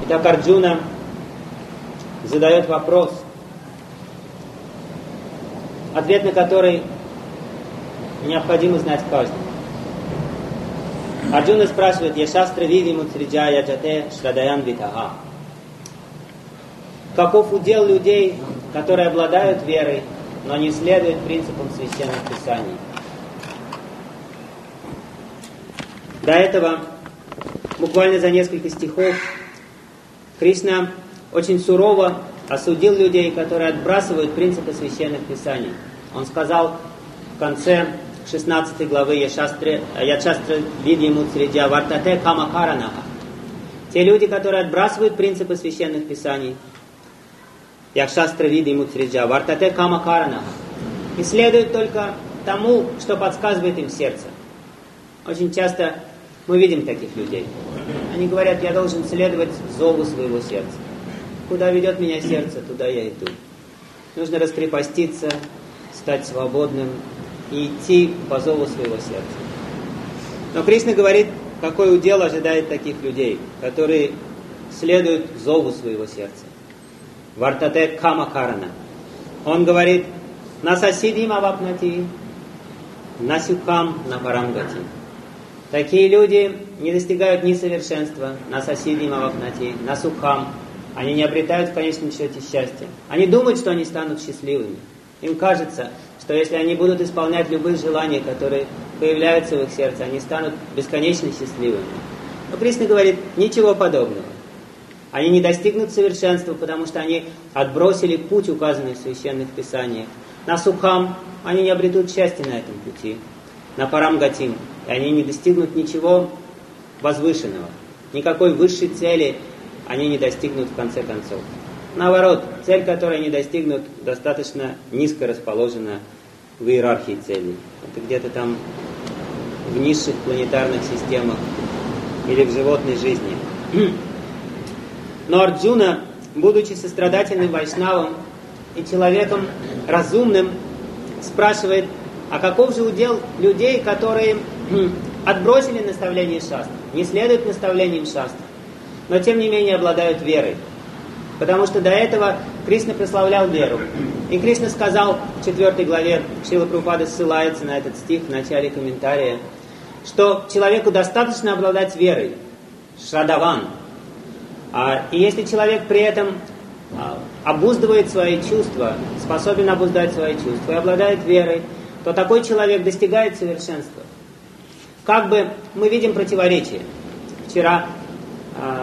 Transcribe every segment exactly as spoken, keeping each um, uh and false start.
Итак, Арджуна задает вопрос, ответ на который необходимо знать каждому. Арджуна спрашивает: «Яшастра види муцриджа яджате шрадаян витага». Каков удел людей, которые обладают верой, но не следуют принципам священных писаний? До этого, буквально за несколько стихов, Кришна очень сурово осудил людей, которые отбрасывают принципы священных писаний. Он сказал в конце шестнадцатой главы Яшастра види муцриджа вартате камакаранаха. Те люди, которые отбрасывают принципы священных писаний, Яшастра види муцриджа вартате камакаранаха, и следуют только тому, что подсказывает им сердце. Очень часто мы видим таких людей. Они говорят: я должен следовать зову своего сердца. Куда ведет меня сердце, туда я иду. Нужно раскрепоститься, стать свободным и идти по зову своего сердца. Но Кришна говорит, какой удел ожидает таких людей, которые следуют зову своего сердца. Вартате камакарана. Он говорит: насасидим авапнати, насюкам напарамгати. Такие люди не достигают ни совершенства, насасидим авапнати, насукам. Они не обретают в конечном счете счастья. Они думают, что они станут счастливыми. Им кажется, что если они будут исполнять любые желания, которые появляются в их сердце, они станут бесконечно счастливыми. Но Кришна говорит: ничего подобного. Они не достигнут совершенства, потому что они отбросили путь, указанный в священных писаниях. На сухам они не обретут счастья на этом пути. На парамгатим, и они не достигнут ничего возвышенного. Никакой высшей цели они не достигнут в конце концов. Наоборот, цель, которую они достигнут, достаточно низко расположена в иерархии целей. Это где-то там в низших планетарных системах или в животной жизни. Но Арджуна, будучи сострадательным вайшнавом и человеком разумным, спрашивает: а каков же удел людей, которые отбросили наставление шастр, не следуют наставлениям шастр, но тем не менее обладают верой? Потому что до этого Кришна прославлял веру. И Кришна сказал в четвертой главе, Шрила Прабхупада ссылается на этот стих в начале комментария, что человеку достаточно обладать верой, шрадаван. А, и если человек при этом а, обуздывает свои чувства, способен обуздать свои чувства и обладает верой, то такой человек достигает совершенства. Как бы мы видим противоречие. Вчера а,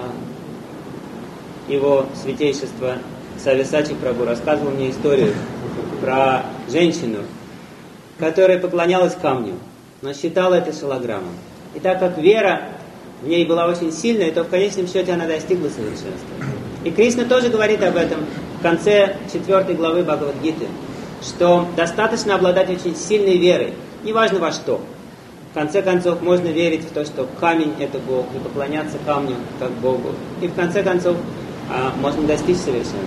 его святейшество Сависачи Прабху рассказывал мне историю про женщину, которая поклонялась камню, но считала это шалограммом. И так как вера в ней была очень сильная, то в конечном счете она достигла совершенства. И Кришна тоже говорит об этом в конце четвертой главы Бхагавад-гиты, что достаточно обладать очень сильной верой, неважно во что. В конце концов, можно верить в то, что камень – это Бог, и поклоняться камню как Богу. И в конце концов, а, можно достичь совершенства.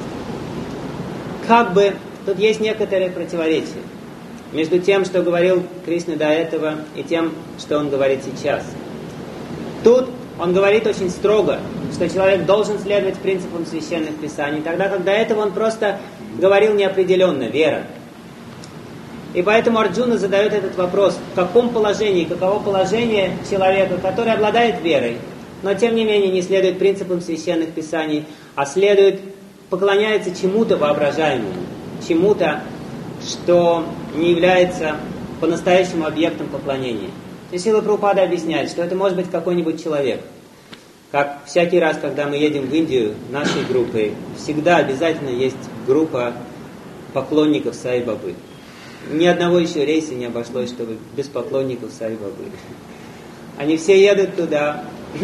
Как бы тут есть некоторые противоречия между тем, что говорил Кришна до этого, и тем, что он говорит сейчас. Тут он говорит очень строго, что человек должен следовать принципам священных писаний, тогда как до этого он просто говорил неопределенно, вера. И поэтому Арджуна задает этот вопрос: в каком положении, каково положение человека, который обладает верой, но тем не менее не следует принципам священных писаний, а следует, поклоняется чему-то воображаемому, чему-то, что не является по-настоящему объектом поклонения. И Шрила Прабхупада объясняет, что это может быть какой-нибудь человек. Как всякий раз, когда мы едем в Индию нашей группой, всегда обязательно есть группа поклонников Сай-Бабы. Ни одного еще рейса не обошлось, чтобы без поклонников Сай-Бабы. Они все едут туда.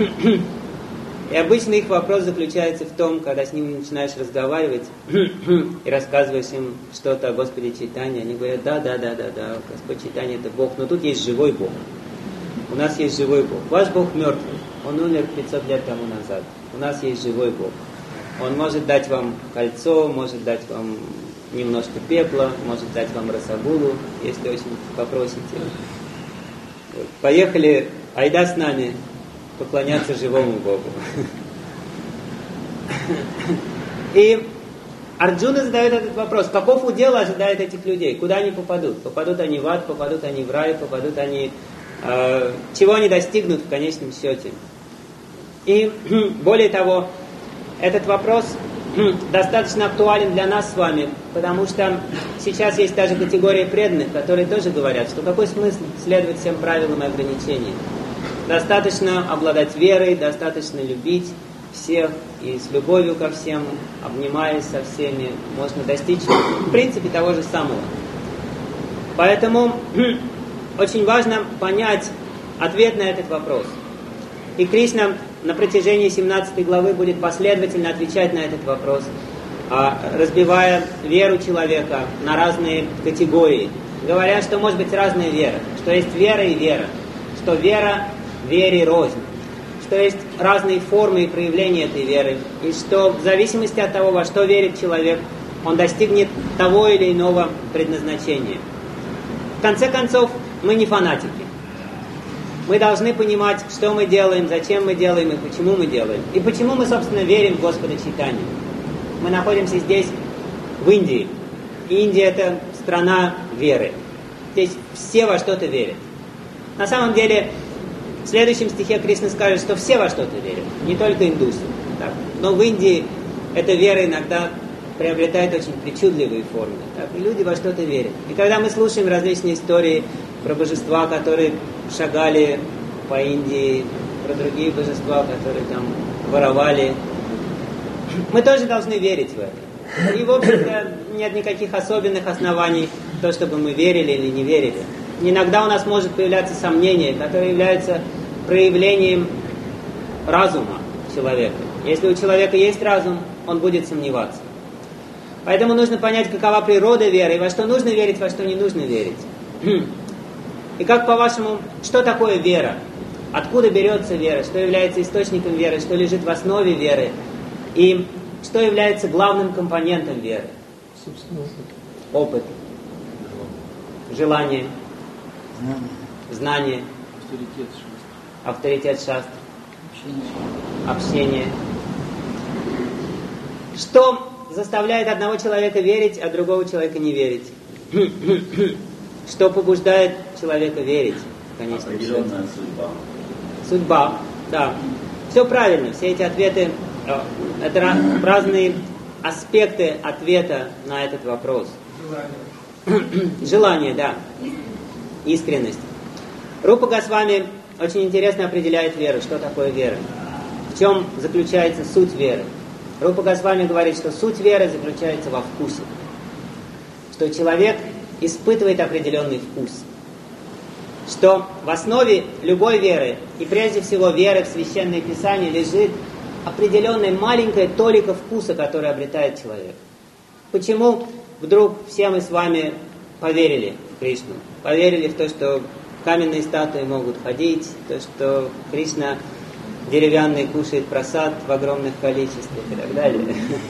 И обычно их вопрос заключается в том, когда с ними начинаешь разговаривать и рассказываешь им что-то о Господе Чайтанье, они говорят: да, да, да, да, да, Господь Чайтанья это Бог, но тут есть живой Бог. У нас есть живой Бог. Ваш Бог мертвый. Он умер пятьсот лет тому назад. У нас есть живой Бог. Он может дать вам кольцо, может дать вам немножко пепла, может дать вам расагулу, если очень попросите. Вот. Поехали, айда с нами поклоняться живому Богу. И Арджуна задает этот вопрос, каков удел ожидает этих людей, куда они попадут? Попадут они в ад, попадут они в рай, попадут они... Э, чего они достигнут в конечном счете? И более того, этот вопрос достаточно актуален для нас с вами, потому что сейчас есть даже категория преданных, которые тоже говорят, что какой смысл следовать всем правилам и ограничениям. Достаточно обладать верой, достаточно любить всех и с любовью ко всем, обнимаясь со всеми, можно достичь в принципе того же самого. Поэтому очень важно понять ответ на этот вопрос. И Кришна на протяжении семнадцатой главы будет последовательно отвечать на этот вопрос, разбивая веру человека на разные категории, говоря, что может быть разная вера, что есть вера и вера, что вера вере рознь, что есть разные формы и проявления этой веры, и что в зависимости от того, во что верит человек, он достигнет того или иного предназначения. В конце концов, мы не фанатики. Мы должны понимать, что мы делаем, зачем мы делаем и почему мы делаем. И почему мы, собственно, верим в Господа Чайтанью. Мы находимся здесь, в Индии. И Индия – это страна веры. Здесь все во что-то верят. На самом деле, в следующем стихе Кришна скажет, что все во что-то верят, не только индусы. Так. Но в Индии эта вера иногда приобретает очень причудливые формы. Так. И люди во что-то верят. И когда мы слушаем различные истории про божества, которые шагали по Индии, про другие божества, которые там воровали, мы тоже должны верить в это. И, в общем-то, нет никаких особенных оснований в то, чтобы мы верили или не верили. Иногда у нас может появляться сомнение, которое является проявлением разума человека. Если у человека есть разум, он будет сомневаться. Поэтому нужно понять, какова природа веры, и во что нужно верить, во что не нужно верить. И как, по-вашему, что такое вера? Откуда берется вера? Что является источником веры? Что лежит в основе веры? И что является главным компонентом веры? Опыт. Желание. Знание. Авторитет шастр. Авторитет шастр. Общение. Общение. Что заставляет одного человека верить, а другого человека не верить? Что побуждает человека верить, конечно. Определенная судьба. Судьба, да. Все правильно, все эти ответы, это разные аспекты ответа на этот вопрос. Желание. Желание, да. Искренность. Рупа Госвами очень интересно определяет веру, что такое вера. В чем заключается суть веры. Рупа Госвами говорит, что суть веры заключается во вкусе. Что человек испытывает определенный вкус. Что в основе любой веры, и прежде всего веры в Священное Писание, лежит определенная маленькая толика вкуса, который обретает человек. Почему вдруг все мы с вами поверили в Кришну? Поверили в то, что каменные статуи могут ходить, то, что Кришна деревянный кушает прасад в огромных количествах и так далее.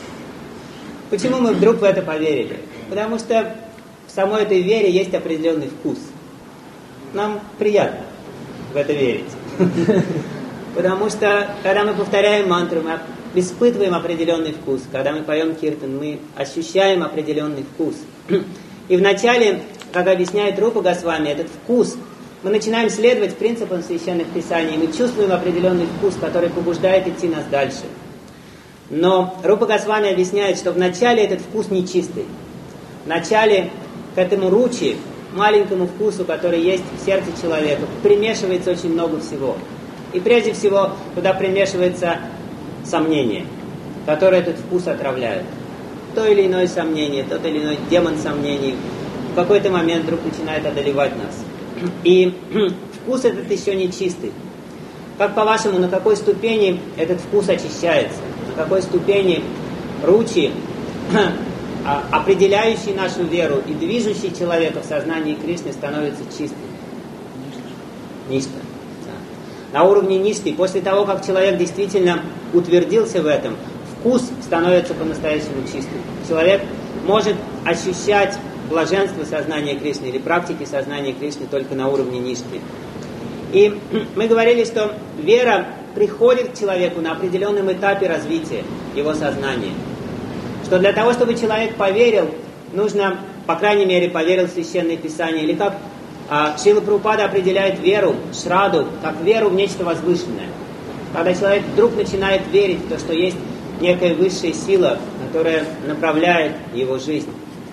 Почему мы вдруг в это поверили? Потому что в самой этой вере есть определенный вкус. Нам приятно в это верить. Потому что, когда мы повторяем мантру, мы испытываем определенный вкус. Когда мы поем киртан, мы ощущаем определенный вкус. И вначале, как объясняет Рупа Госвами, этот вкус, мы начинаем следовать принципам Священных Писаний, мы чувствуем определенный вкус, который побуждает идти нас дальше. Но Рупа Госвами объясняет, что вначале этот вкус нечистый. Вначале к этому ручи, маленькому вкусу, который есть в сердце человека, примешивается очень много всего. И прежде всего туда примешивается сомнение, которое этот вкус отравляет. То или иное сомнение, тот или иной демон сомнений в какой-то момент вдруг начинает одолевать нас. И вкус этот еще не чистый. Как по-вашему, на какой ступени этот вкус очищается? На какой ступени ручи, определяющий нашу веру и движущий человека в сознании Кришны, становится чистым? Ништа. Да. На уровне ништы, после того, как человек действительно утвердился в этом, вкус становится по-настоящему чистым. Человек может ощущать блаженство сознания Кришны или практики сознания Кришны только на уровне ништы. И мы говорили, что вера приходит к человеку на определенном этапе развития его сознания. Что для того, чтобы человек поверил, нужно, по крайней мере, поверил в Священное Писание. Или как а, Шрила Прабхупада определяет веру, шраду, как веру в нечто возвышенное. Когда человек вдруг начинает верить в то, что есть некая высшая сила, которая направляет его жизнь.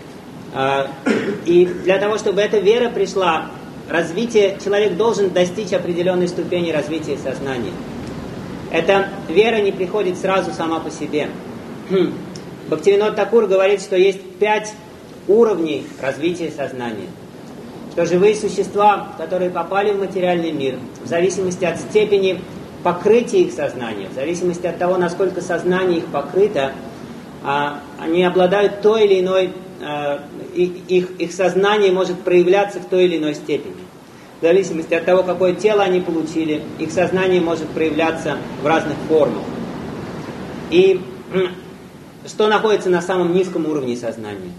И для того, чтобы эта вера пришла, развитие, человек должен достичь определенной ступени развития сознания. Эта вера не приходит сразу сама по себе. Бхактивинод Такур говорит, что есть пять уровней развития сознания. Что живые существа, которые попали в материальный мир, в зависимости от степени покрытия их сознания, в зависимости от того, насколько сознание их покрыто, они обладают той или иной, их, их сознание может проявляться в той или иной степени. В зависимости от того, какое тело они получили, их сознание может проявляться в разных формах. И что находится на самом низком уровне сознания?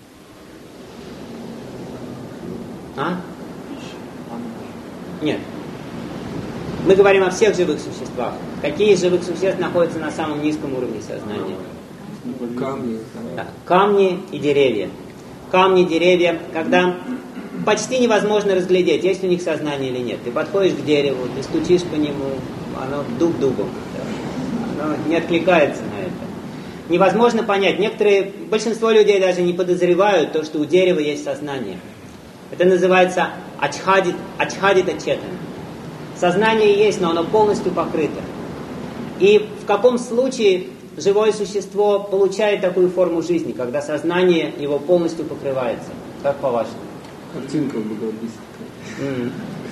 А? Нет. Мы говорим о всех живых существах. Какие из живых существ находятся на самом низком уровне сознания? Камни. Да. Камни и деревья. Камни, деревья, когда почти невозможно разглядеть, есть у них сознание или нет. Ты подходишь к дереву, ты стучишь по нему, оно дуб дубом. Да? Оно не откликается на это. Невозможно понять. Некоторые, большинство людей даже не подозревают то, что у дерева есть сознание. Это называется ачхадит, ачхадита четана. Сознание есть, но оно полностью покрыто. И в каком случае живое существо получает такую форму жизни, когда сознание его полностью покрывается? Как по-вашему? Картинка в Бхагавад-гите. Mm.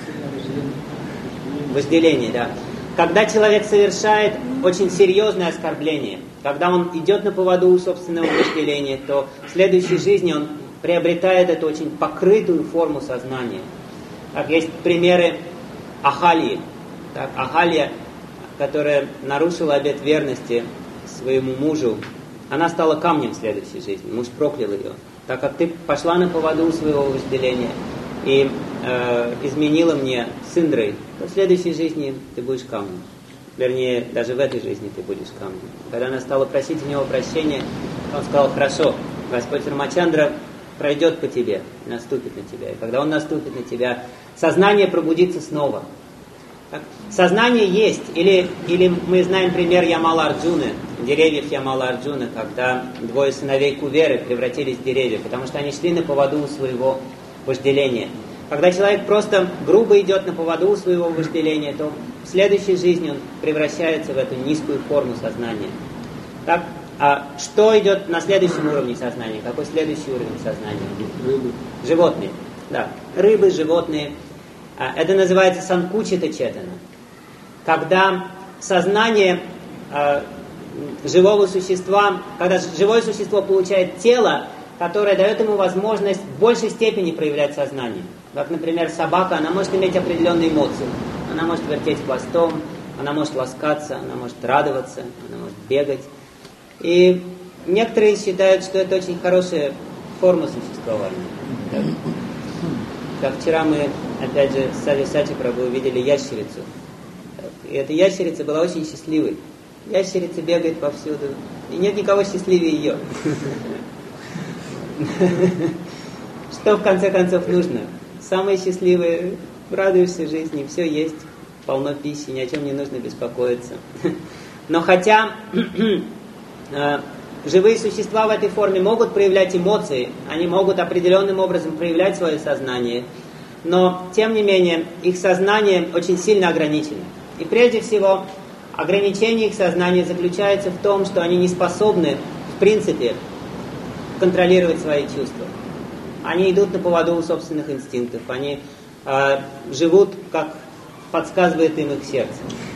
Вожделение, да. Когда человек совершает очень серьезное оскорбление, когда он идет на поводу у собственного вожделения, то в следующей жизни он приобретает эту очень покрытую форму сознания. Так, есть примеры Ахальи. Так, Ахалья, которая нарушила обет верности своему мужу, она стала камнем в следующей жизни. Муж проклял ее. Так как ты пошла на поводу у своего вожделения и э, изменила мне с Индрой, то в следующей жизни ты будешь камнем. Вернее, даже в этой жизни ты будешь камнем. Когда она стала просить у него прощения, он сказал: хорошо, Господь Рамачандра пройдет по тебе, наступит на тебя. И когда он наступит на тебя, сознание пробудится снова. Так? Сознание есть. Или, или мы знаем пример Ямала Арджуны, деревьев Ямала Арджуны, когда двое сыновей Куверы превратились в деревья, потому что они шли на поводу у своего вожделения. Когда человек просто грубо идет на поводу у своего вожделения, то в следующей жизни он превращается в эту низкую форму сознания. Так? А что идет на следующем уровне сознания? Какой следующий уровень сознания? Рыбы. Животные. Да. Рыбы, животные. Это называется санкучита четана. Когда сознание э, живого существа, когда живое существо получает тело, которое дает ему возможность в большей степени проявлять сознание. Как, например, собака, она может иметь определенные эмоции. Она может вертеть хвостом, она может ласкаться, она может радоваться, она может бегать. И некоторые считают, что это очень хорошая форма существования. Как вчера мы, опять же, с Сависати Прабху увидели ящерицу. И эта ящерица была очень счастливой. Ящерица бегает повсюду, и нет никого счастливее ее. Что в конце концов нужно? Самые счастливые, радуешься жизни, все есть, полно пищи, ни о чем не нужно беспокоиться. Но хотя живые существа в этой форме могут проявлять эмоции, они могут определенным образом проявлять свое сознание, но, тем не менее, их сознание очень сильно ограничено. И прежде всего, ограничение их сознания заключается в том, что они не способны, в принципе, контролировать свои чувства. Они идут на поводу у собственных инстинктов, они э, живут, как подсказывает им их сердце.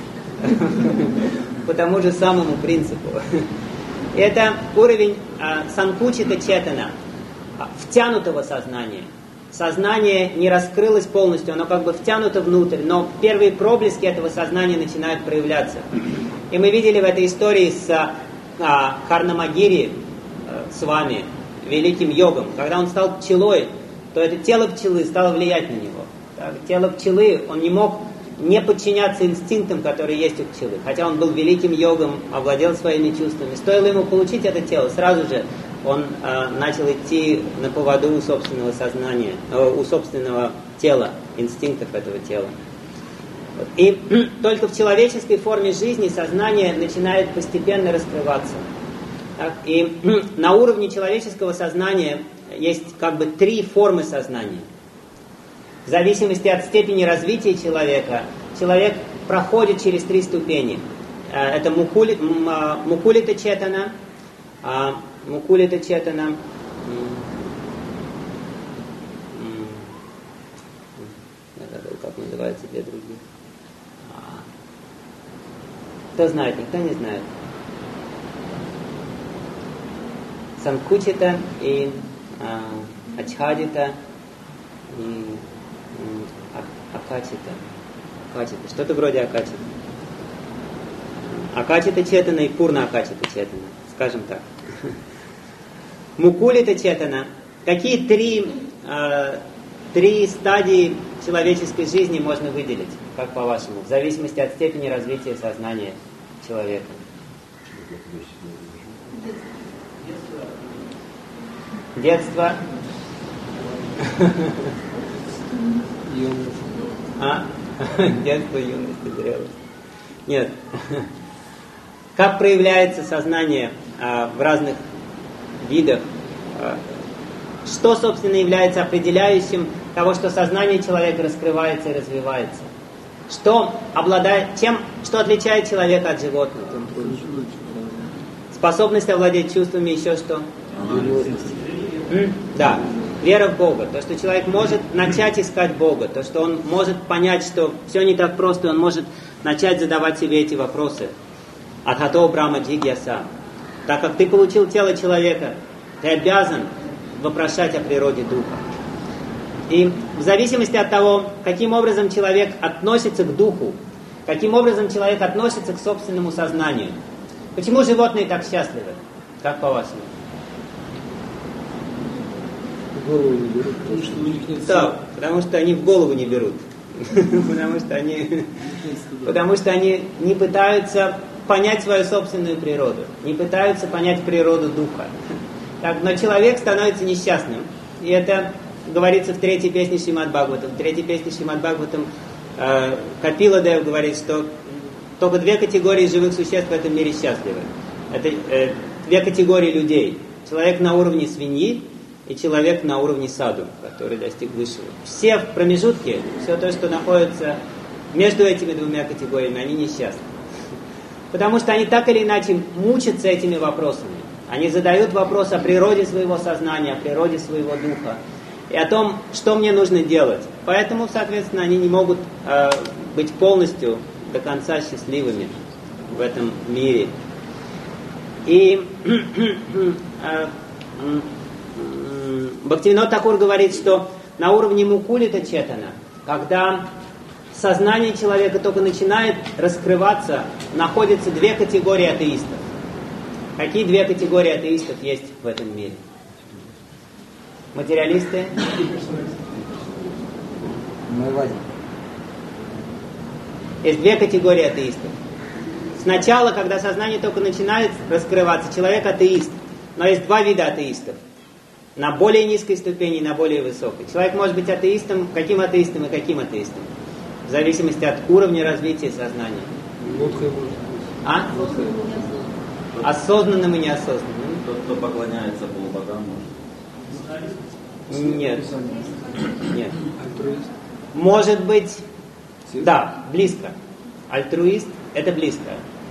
По тому же самому принципу. Это уровень э, санкучита четана, втянутого сознания. Сознание не раскрылось полностью, оно как бы втянуто внутрь, но первые проблески этого сознания начинают проявляться. И мы видели в этой истории с э, Харнамагири, э, с вами, великим йогом. Когда он стал пчелой, то это тело пчелы стало влиять на него. Так, тело пчелы, он не мог не подчиняться инстинктам, которые есть у пчелы. Хотя он был великим йогом, овладел своими чувствами. Стоило ему получить это тело, сразу же он э, начал идти на поводу у собственного сознания, э, у собственного тела, инстинктов этого тела. И только в человеческой форме жизни сознание начинает постепенно раскрываться. Так? И на уровне человеческого сознания есть как бы три формы сознания. В зависимости от степени развития человека, человек проходит через три ступени. Это мукули, мукулита четана, мукулита четана, я забыл, как называются две другие. Кто знает, никто не знает. Санкучита и а, ачхадита и а, акачита. Акачита. Что-то вроде акачита. Акачита четана и пурна акачита четана. Скажем так. Мукулита четана. Какие три, а, три стадии человеческой жизни можно выделить, как по-вашему, в зависимости от степени развития сознания человека? Детство. Юность. А? Детство, юность и зрелость. Нет. Как проявляется сознание а, в разных видах? А, что, собственно, является определяющим того, что сознание человека раскрывается и развивается? Что обладает, чем, что отличает человека от животных? Способность овладеть чувствами, еще что? М? Да, вера в Бога. То, что человек может начать искать Бога. То, что он может понять, что все не так просто, он может начать задавать себе эти вопросы. Адхато Брахма Джигьяса. Так как ты получил тело человека, ты обязан вопрошать о природе Духа. И в зависимости от того, каким образом человек относится к Духу, каким образом человек относится к собственному сознанию. Почему животные так счастливы? Как по-вашему? В голову не берут, потому что у них нет... Да, потому что они в голову не берут. Потому что они, потому что они не пытаются понять свою собственную природу, не пытаются понять природу Духа. Так, но человек становится несчастным. И это говорится в третьей песне Шримад Бхагаватам. В третьей песне Шримад Бхагаватам э, Капила Дев говорит, что только две категории живых существ в этом мире счастливы. Это э, две категории людей. Человек на уровне свиньи и человек на уровне саду, который достиг высшего. Все в промежутке, все то, что находится между этими двумя категориями, они несчастны. Потому что они так или иначе мучатся этими вопросами. Они задают вопрос о природе своего сознания, о природе своего духа и о том, что мне нужно делать. Поэтому, соответственно, они не могут э, быть полностью до конца счастливыми в этом мире. И э, Бхактивинод Такур говорит, что на уровне мукулита четана, когда сознание человека только начинает раскрываться, находятся две категории атеистов. Какие две категории атеистов есть в этом мире? Материалисты? Есть две категории атеистов. Сначала, когда сознание только начинает раскрываться, человек атеист. Но есть два вида атеистов. На более низкой ступени и на более высокой. Человек может быть атеистом, каким атеистом и каким атеистом. В зависимости от уровня развития сознания. А? Осознанным и неосознанным. Тот, кто поклоняется полубогам, может? Нет. Нет. Может быть, да, близко. Альтруист – это близко.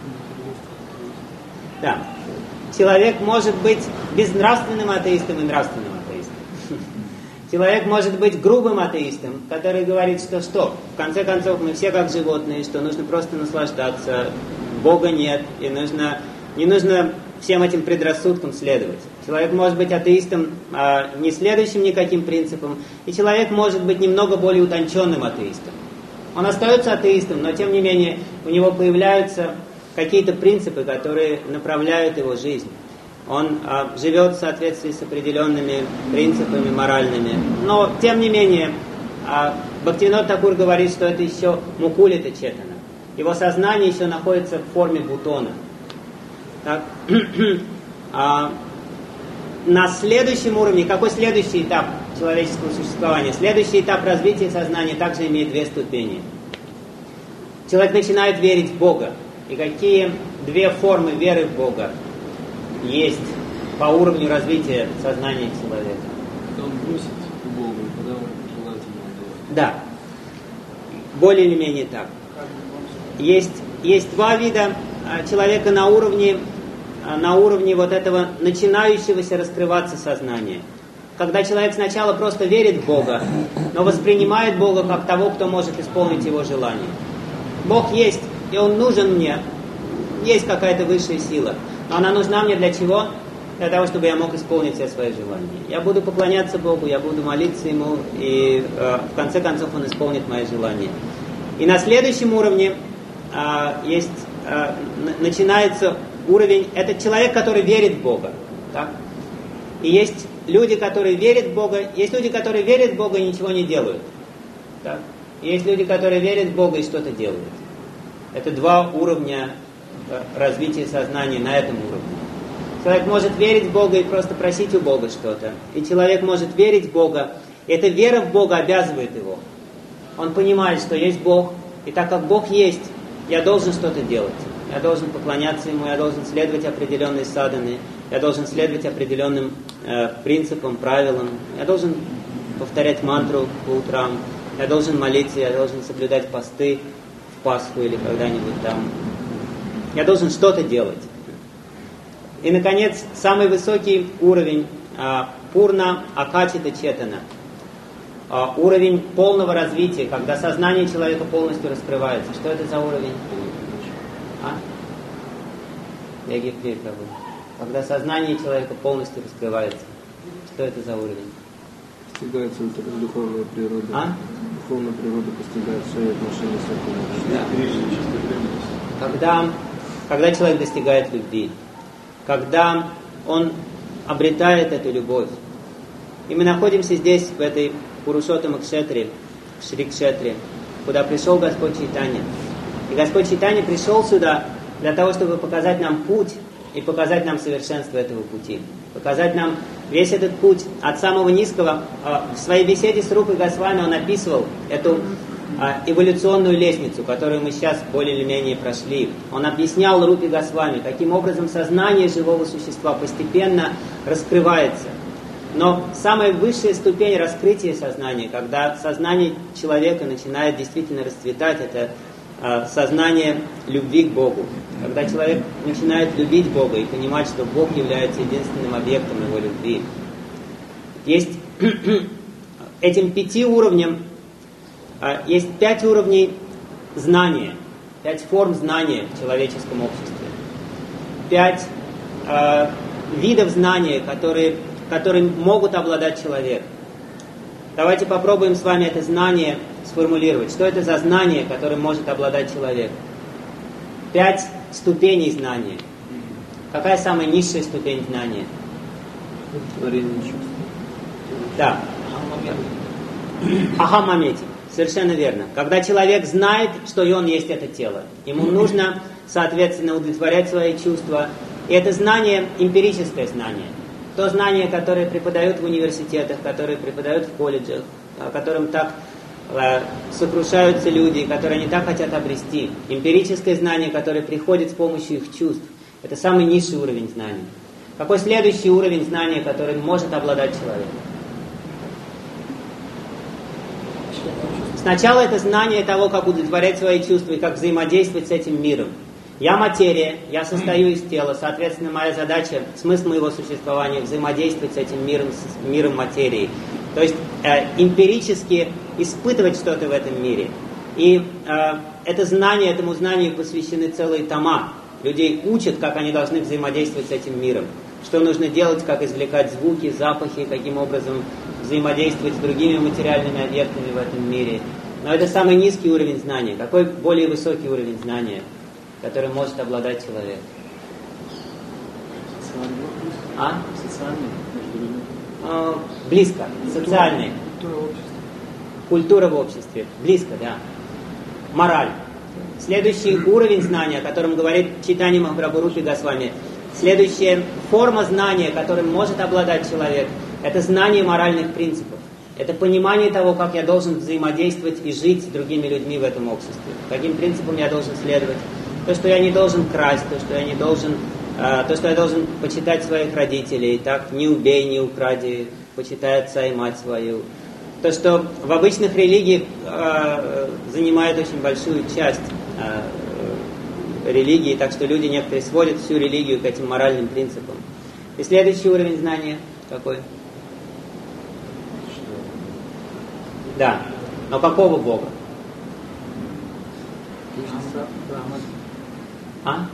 Да. Человек может быть безнравственным атеистом и нравственным атеистом. Человек может быть грубым атеистом, который говорит, что что, в конце концов мы все как животные, что нужно просто наслаждаться, Бога нет, и нужно, не нужно всем этим предрассудкам следовать. Человек может быть атеистом, а не следующим никаким принципам, и человек может быть немного более утонченным атеистом. Он остается атеистом, но тем не менее у него появляются какие-то принципы, которые направляют его жизнь. Он а, живет в соответствии с определенными принципами моральными. Но, тем не менее, а Бхактивинод Такур говорит, что это еще мукулита четана. Его сознание еще находится в форме бутона. Так? а, на следующем уровне, какой следующий этап человеческого существования? Следующий этап развития сознания также имеет две ступени. Человек начинает верить в Бога. И какие две формы веры в Бога есть по уровню развития сознания человека? Когда он бросит Бога, когда он желает ему делать. Да. Более или менее так. Есть, есть два вида человека на уровне, на уровне вот этого начинающегося раскрываться сознания. Когда человек сначала просто верит в Бога, но воспринимает Бога как того, кто может исполнить его желание. Бог есть, и Он нужен мне. Есть какая-то высшая сила. Но она нужна мне для чего? Для того, чтобы я мог исполнить все свои желания. Я буду поклоняться Богу, я буду молиться Ему, и э, в конце концов Он исполнит мои желания. И на следующем уровне э, есть, э, начинается уровень, это человек, который верит в Бога. Так? И есть люди, которые верят в Бога, есть люди, которые верят в Бога и ничего не делают. Так? И есть люди, которые верят в Бога и что-то делают. Это два уровня развития сознания на этом уровне. Человек может верить в Бога и просто просить у Бога что-то. И человек может верить в Бога. И эта вера в Бога обязывает его. Он понимает, что есть Бог. И так как Бог есть, я должен что-то делать. Я должен поклоняться Ему, я должен следовать определенной садхане, я должен следовать определенным э, принципам, правилам. Я должен повторять мантру по утрам. Я должен молиться, я должен соблюдать посты в Пасху или когда-нибудь там. Я должен что-то делать. И, наконец, самый высокий уровень а, Пурна Акачита Четана. А, уровень полного развития, когда сознание человека полностью раскрывается. Что это за уровень? А? Я Гиппи, когда сознание человека полностью раскрывается. Что это за уровень? Постигается духовная природа. А? Духовная природа постигает свои отношения с этим. Да. Когда, когда человек достигает любви, когда он обретает эту любовь. И мы находимся здесь, в этой Пурушоттама Кшетре, в Шри Кшетре, куда пришел Господь Чайтанья. И Господь Чайтанья пришел сюда для того, чтобы показать нам путь и показать нам совершенство этого пути. Показать нам весь этот путь от самого низкого. В своей беседе с Рупой Госвами он описывал эту эволюционную лестницу, которую мы сейчас более или менее прошли. Он объяснял Рупе Госвами, каким образом сознание живого существа постепенно раскрывается. Но самая высшая ступень раскрытия сознания, когда сознание человека начинает действительно расцветать, это сознание любви к Богу. Когда человек начинает любить Бога и понимать, что Бог является единственным объектом его любви. Есть этим пяти уровням есть пять уровней знания, пять форм знания в человеческом обществе, пять э, видов знания, которые, которыми могут обладать человек. Давайте попробуем с вами это знание сформулировать. Что это за знание, которым может обладать человек? Пять ступеней знания. Какая самая низшая ступень знания? Творение чувств. Да. Ахамамети. Совершенно верно. Когда человек знает, что и он есть это тело, ему нужно, соответственно, удовлетворять свои чувства. И это знание, эмпирическое знание. То знание, которое преподают в университетах, которое преподают в колледжах, о котором так э, сокрушаются люди, которые они так хотят обрести. Эмпирическое знание, которое приходит с помощью их чувств. Это самый низший уровень знания. Какой следующий уровень знания, которым может обладать человек? Сначала это знание того, как удовлетворять свои чувства и как взаимодействовать с этим миром. Я материя, я состою из тела, соответственно, моя задача, смысл моего существования взаимодействовать с этим миром, с миром материи. То есть э, эмпирически испытывать что-то в этом мире. И э, это знание, этому знанию посвящены целые тома. Людей учат, как они должны взаимодействовать с этим миром. Что нужно делать, как извлекать звуки, запахи, каким образом взаимодействовать с другими материальными объектами в этом мире. Но это самый низкий уровень знания. Какой более высокий уровень знания, который может обладать человек? Социальный. А? Социальный. А, близко. Социальный. Культура общества. Культура в обществе. Близко, да. Мораль. Следующий уровень знания, о котором говорит Чайтанья Махапрабху Рупи Госвами, следующая форма знания, которым может обладать человек, это знание моральных принципов. Это понимание того, как я должен взаимодействовать и жить с другими людьми в этом обществе. Каким принципам я должен следовать. То, что я не должен красть, то, что я не должен, э, то, что я должен почитать своих родителей, так, не убей, не укради, почитай отца и мать свою. То, что в обычных религиях э, занимает очень большую часть э, религии, так что люди некоторые сводят всю религию к этим моральным принципам. И следующий уровень знания какой? Да. Но какого Бога? А?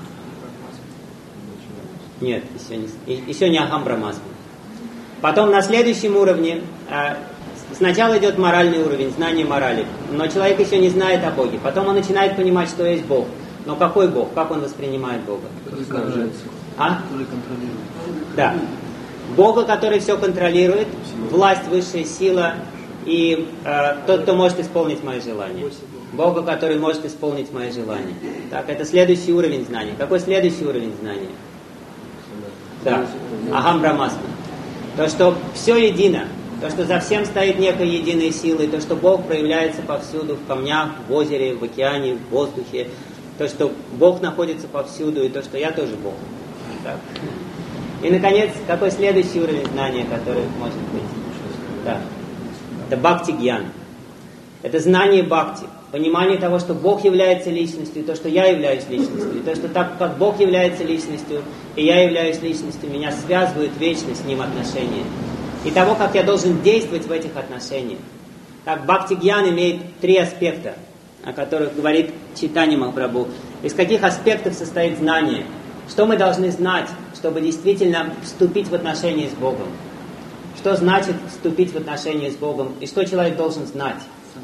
Нет, еще не, еще не Ахам Брамасма. Потом на следующем уровне, э, сначала идет моральный уровень, знание морали, но человек еще не знает о Боге. Потом он начинает понимать, что есть Бог. Но какой Бог? Как он воспринимает Бога? А? Да. Бога, который все контролирует, власть, высшая сила и э, тот, кто может исполнить мои желания. Бога, который может исполнить мои желания. Так, это следующий уровень знания. Какой следующий уровень знания? Да. Ахам Брамасма. То, что все едино. То, что за всем стоит некая единая сила. И то, что Бог проявляется повсюду. В камнях, в озере, в океане, в воздухе. То, что Бог находится повсюду. И то, что я тоже Бог. Так. И, наконец, какой следующий уровень знания, который может быть? Да. Это бхакти-гьян. Это знание бхакти. Понимание того, что Бог является личностью, и то, что я являюсь личностью, и то, что так как Бог является личностью, и я являюсь личностью, меня связывают вечно с Ним отношения. И того, как я должен действовать в этих отношениях. Так, бхакти-гьян имеет три аспекта, о которых говорит Чайтанья Махапрабху. Из каких аспектов состоит знание? Что мы должны знать, чтобы действительно вступить в отношения с Богом? Что значит вступить в отношения с Богом? И что человек должен знать?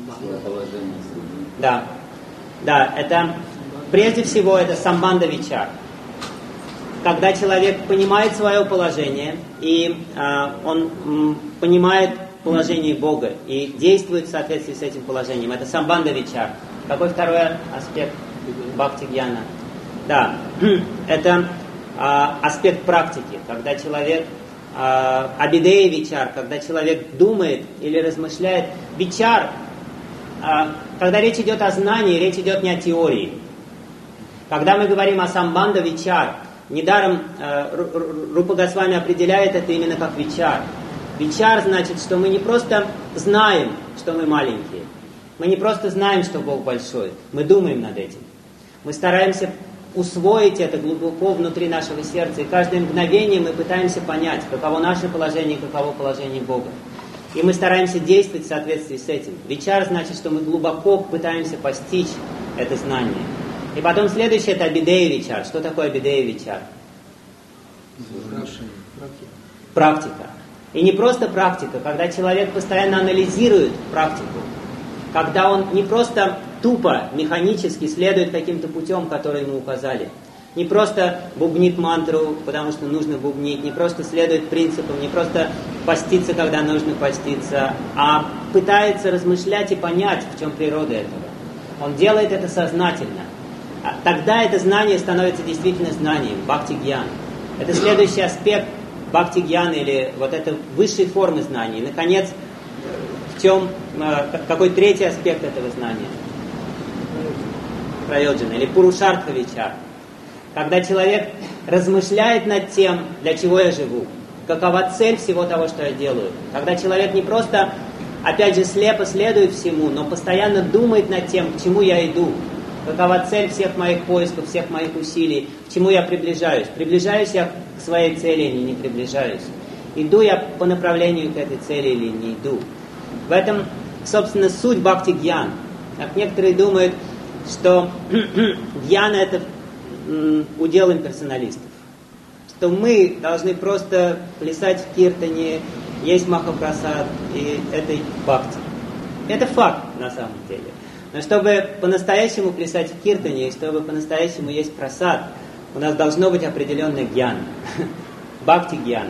Да, да, это прежде всего это самбандха вичар. Когда человек понимает свое положение и э, он м, понимает положение Бога и действует в соответствии с этим положением, это самбандха вичар. Какой второй аспект бхакти-гьяна? Да, это э, аспект практики, когда человек э, абидея вичар, когда человек думает или размышляет. Вичар, когда речь идет о знании, речь идет не о теории. Когда мы говорим о самбандха вичар, недаром Рупа Госвами определяет это именно как вичар. Вичар значит, что мы не просто знаем, что мы маленькие. Мы не просто знаем, что Бог большой. Мы думаем над этим. Мы стараемся усвоить это глубоко внутри нашего сердца. И каждое мгновение мы пытаемся понять, каково наше положение, каково положение Бога. И мы стараемся действовать в соответствии с этим. Вичар значит, что мы глубоко пытаемся постичь это знание. И потом следующее это абидея вичар. Что такое абидея вичар? Практика. И не просто практика, когда человек постоянно анализирует практику. Когда он не просто тупо, механически следует каким-то путем, который ему указали. Не просто бубнит мантру, потому что нужно бубнить, не просто следует принципам, не просто поститься, когда нужно поститься, а пытается размышлять и понять, в чем природа этого. Он делает это сознательно. Тогда это знание становится действительно знанием, бхакти-гьян. Это следующий аспект бхакти-гьяна или вот этой высшей формы знаний. И, наконец, в чем, какой третий аспект этого знания? Прайоджана или пурушартха вичар. Когда человек размышляет над тем, для чего я живу, какова цель всего того, что я делаю. Когда человек не просто, опять же, слепо следует всему, но постоянно думает над тем, к чему я иду. Какова цель всех моих поисков, всех моих усилий, к чему я приближаюсь. Приближаюсь я к своей цели или не приближаюсь. Иду я по направлению к этой цели или не иду. В этом, собственно, суть бхакти-гьян. Как некоторые думают, что гьяна это удел имперсоналистов. Что мы должны просто плясать в киртане, есть махапрасад, и это бхакти. Это факт на самом деле. Но чтобы по-настоящему плясать в киртане, и чтобы по-настоящему есть прасад, у нас должно быть определенный гьян. Бхакти-гьян.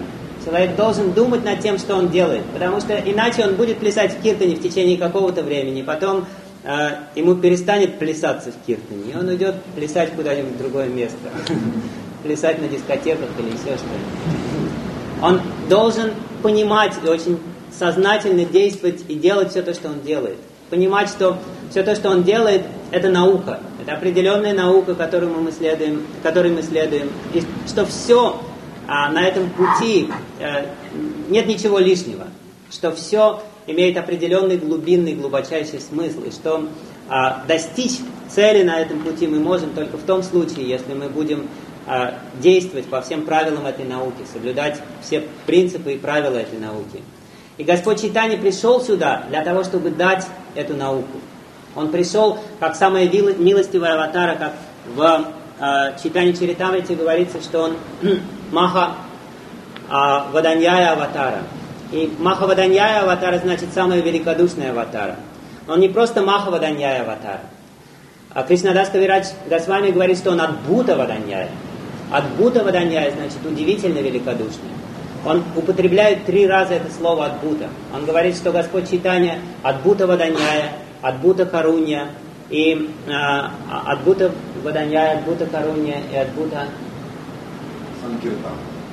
Человек должен думать над тем, что он делает, потому что иначе он будет плясать в киртане в течение какого-то времени, потом э, ему перестанет плясаться в киртане, и он уйдет плясать куда-нибудь в другое место, плясать на дискотеках или еще что-нибудь. Он должен понимать и очень сознательно действовать и делать все то, что он делает. Понимать, что все то, что он делает, это наука, это определенная наука, которую мы следуем, которой мы следуем, и что все а, на этом пути а, нет ничего лишнего, что все имеет определенный глубинный, глубочайший смысл, и что а, достичь цели на этом пути мы можем только в том случае, если мы будем а, действовать по всем правилам этой науки, соблюдать все принципы и правила этой науки. И Господь Чайтанья пришел сюда для того, чтобы дать эту науку. Он пришел как самая милостивая аватара, как в э, Чайтанья Чаритамрите говорится, что он Маха э, Ваданьяя аватара. И Маха Ваданьяя аватара значит самая великодушная аватара. Он не просто Маха Ваданьяя аватара. А Кришнадас Кавирадж Госвами говорит, что он Адбута Ваданьяя. Адбута Ваданьяя значит удивительно великодушный. Он употребляет три раза это слово «адбута». Он говорит, что Господь Чайтанья «адбута ваданьяя», «адбута карунья», и э, «адбута ваданьяя», «адбута карунья» и «адбута...» Санкиртан.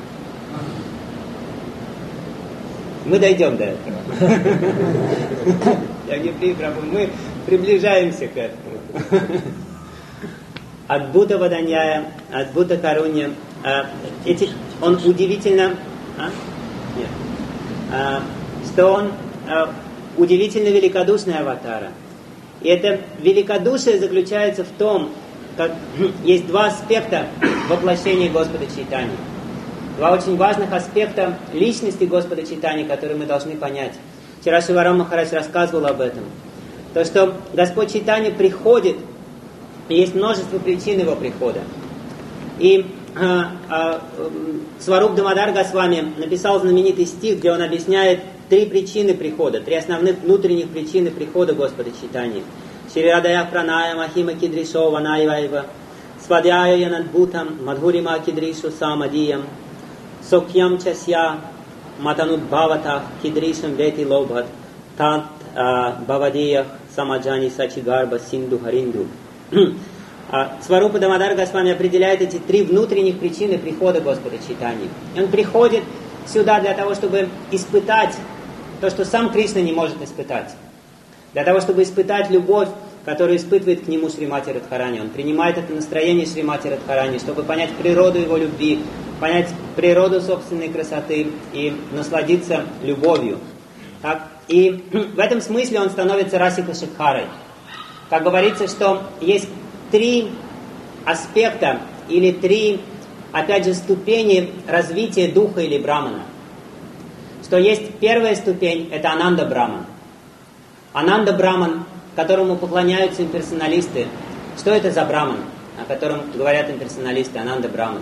Мы дойдем до этого. Ягипри Прабху, мы приближаемся к этому. «Адбута ваданьяя», «адбута карунья». Эти, он удивительно... А? Нет. А, что он а, удивительно великодушный аватара. И это великодушие заключается в том, как есть два аспекта воплощения Господа Чайтаньи. Два очень важных аспекта личности Господа Чайтаньи, которые мы должны понять. Вчера Шиварам Махарадж рассказывал об этом. То, что Господь Чайтанья приходит, и есть множество причин его прихода. И А, а, Сваруб Дамодар Госвами написал знаменитый стих, где он объясняет три причины прихода, три основных внутренних причины прихода Господа Чайтаньи. Шрирадая Праная Махима Кидришо Ванайвайва Свадяя Янадбутам Мадхурима Кидришу Самадиям Сокьям Часья Матанут Бхавата Кидришам Вети Лобхат Тат Бавадиях Самаджани Сачигарба Синду Харинду. Сварупа Дамодар Госвами определяет эти три внутренних причины прихода Господа Чайтаньи. Он приходит сюда для того, чтобы испытать то, что сам Кришна не может испытать. Для того, чтобы испытать любовь, которую испытывает к нему Шримати Радхарани. Он принимает это настроение Шримати Радхарани, чтобы понять природу его любви, понять природу собственной красоты и насладиться любовью. Так? И в этом смысле он становится Расика Шикхарой. Как говорится, что есть три аспекта или три, опять же, ступени развития духа или брамана. Что есть первая ступень, это Ананда Браман. Ананда Браман, которому поклоняются имперсоналисты. Что это за браман, о котором говорят имперсоналисты, Ананда Браман?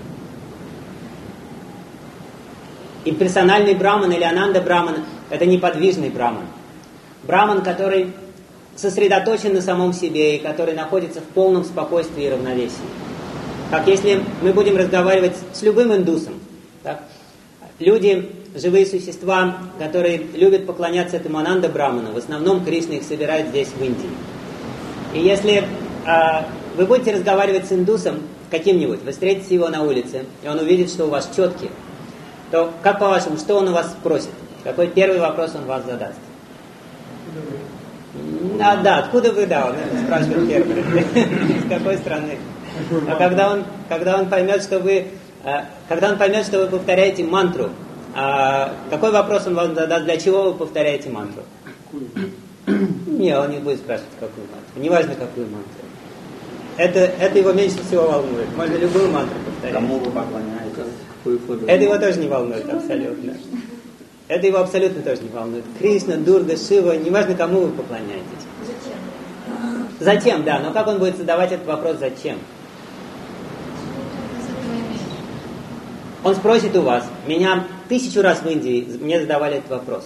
Имперсональный браман или Ананда Браман – это неподвижный браман. Браман, который сосредоточен на самом себе и который находится в полном спокойствии и равновесии. Как если мы будем разговаривать с любым индусом. Так? Люди, живые существа, которые любят поклоняться этому Ананда Браману, в основном Кришна их собирает здесь, в Индии. И если э, вы будете разговаривать с индусом каким-нибудь, вы встретите его на улице, и он увидит, что у вас четки, то как по-вашему, что он у вас спросит? Какой первый вопрос он вас задаст? А, да, откуда вы, да, он это спрашивает первый. Из какой страны? А когда он, когда он поймет, что вы, когда он поймет, что вы повторяете мантру, а какой вопрос он вам задаст, для чего вы повторяете мантру? Не, он не будет спрашивать, какую мантру. Неважно, какую мантру. Это, это его меньше всего волнует. Можно любую мантру повторять. Кому вы поклоняетесь? Это его тоже не волнует абсолютно. Это его абсолютно тоже не волнует. Кришна, Дурга, Шива, неважно, кому вы поклоняетесь. Зачем? Затем, да. Но как он будет задавать этот вопрос «зачем»? Он спросит у вас. Меня тысячу раз в Индии мне задавали этот вопрос.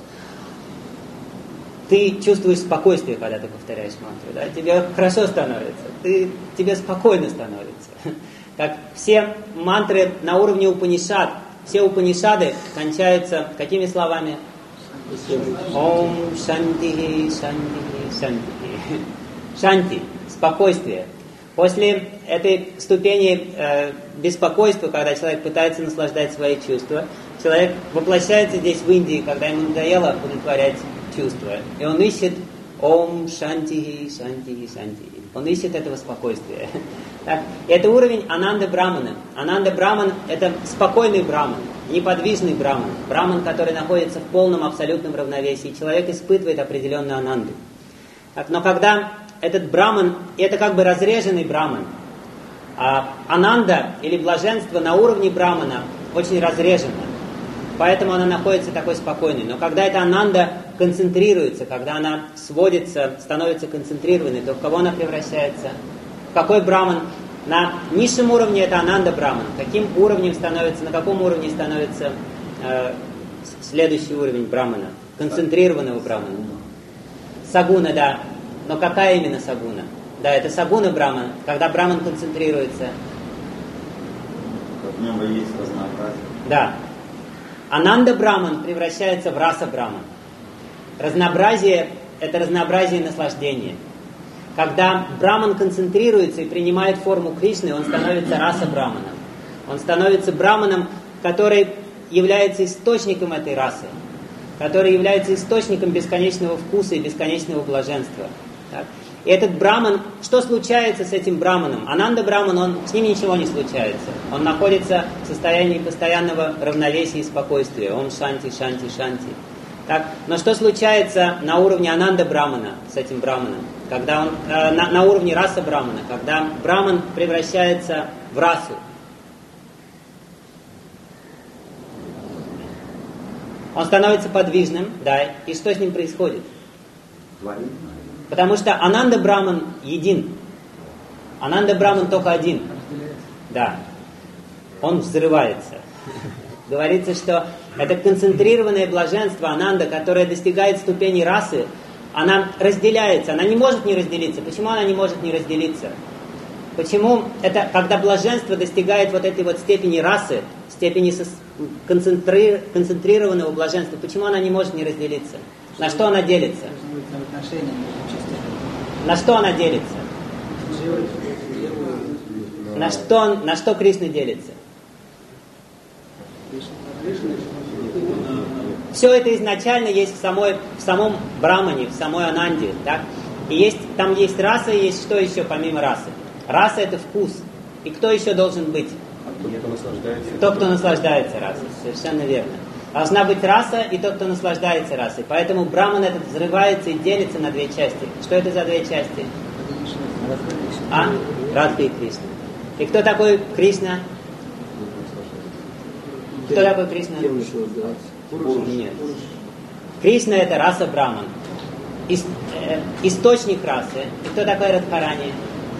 Ты чувствуешь спокойствие, когда ты повторяешь мантру, да? Тебе хорошо становится. Ты, тебе спокойно становится. Как все мантры на уровне Упанишад, все Упанишады кончаются какими словами? Ом Шанти, Шанти, Шанти. Шанти, спокойствие. После этой ступени э, беспокойства, когда человек пытается наслаждать свои чувства, человек воплощается здесь в Индии, когда ему надоело удовлетворять чувства. И он ищет Ом Шанти, Шанти, Шанти. Он ищет этого спокойствия. Так? Это уровень Ананда Брамана. Ананда Браман – это спокойный Браман, неподвижный Браман. Браман, который находится в полном абсолютном равновесии. Человек испытывает определенную Ананду. Так? Но когда этот Браман, это как бы разреженный Браман, а Ананда или блаженство на уровне Брамана очень разрежено. Поэтому она находится такой спокойной. Но когда эта Ананда концентрируется, когда она сводится, становится концентрированной, то в кого она превращается? В какой Браман? На низшем уровне это Ананда Браман. Каким уровнем становится, на каком уровне становится э, следующий уровень Брамана? Концентрированного Брамана. Сагуна, да. Но какая именно сагуна? Да, это сагуна Браман, когда Браман концентрируется. В нем есть разнообразие. Да. Ананда Браман превращается в раса Браман. Разнообразие – это разнообразие наслаждения. Когда Браман концентрируется и принимает форму Кришны, он становится раса Браманом. Он становится Браманом, который является источником этой расы, который является источником бесконечного вкуса и бесконечного блаженства. Так. И этот Браман, что случается с этим Браманом? Ананда Браман, он, с ним ничего не случается. Он находится в состоянии постоянного равновесия и спокойствия. Ом Шанти, Шанти, Шанти. Так. Но что случается на уровне Ананда Брамана с этим Браманом? Когда он, э, на, на уровне раса Брамана, когда Браман превращается в расу. Он становится подвижным, да, и что с ним происходит? Творит. Потому что Ананда Браман един. Ананда Браман только один. Да. Он взрывается. Говорится, что это концентрированное блаженство Ананда, которое достигает ступени расы, она разделяется, она не может не разделиться. Почему она не может не разделиться? Почему это, когда блаженство достигает вот этой вот степени расы, степени концентри... концентрированного блаженства, почему она не может не разделиться? На что она делится? На что она делится? На что, на что Кришна делится? Все это изначально есть в, самой, в самом Брамане, в самой Ананде. Так? И есть, там есть раса, и есть что еще помимо расы? Раса – это вкус. И кто еще должен быть? Кто наслаждается. Тот, кто наслаждается расой. Совершенно верно. Должна быть раса и тот, кто наслаждается расой. Поэтому Браман этот взрывается и делится на две части. Что это за две части? А? Радха и Кришна. И кто такой Кришна? Кто такой Кришна? Нет. Кришна – это раса Браман. Ис, э, источник расы. И кто такой Радхарани?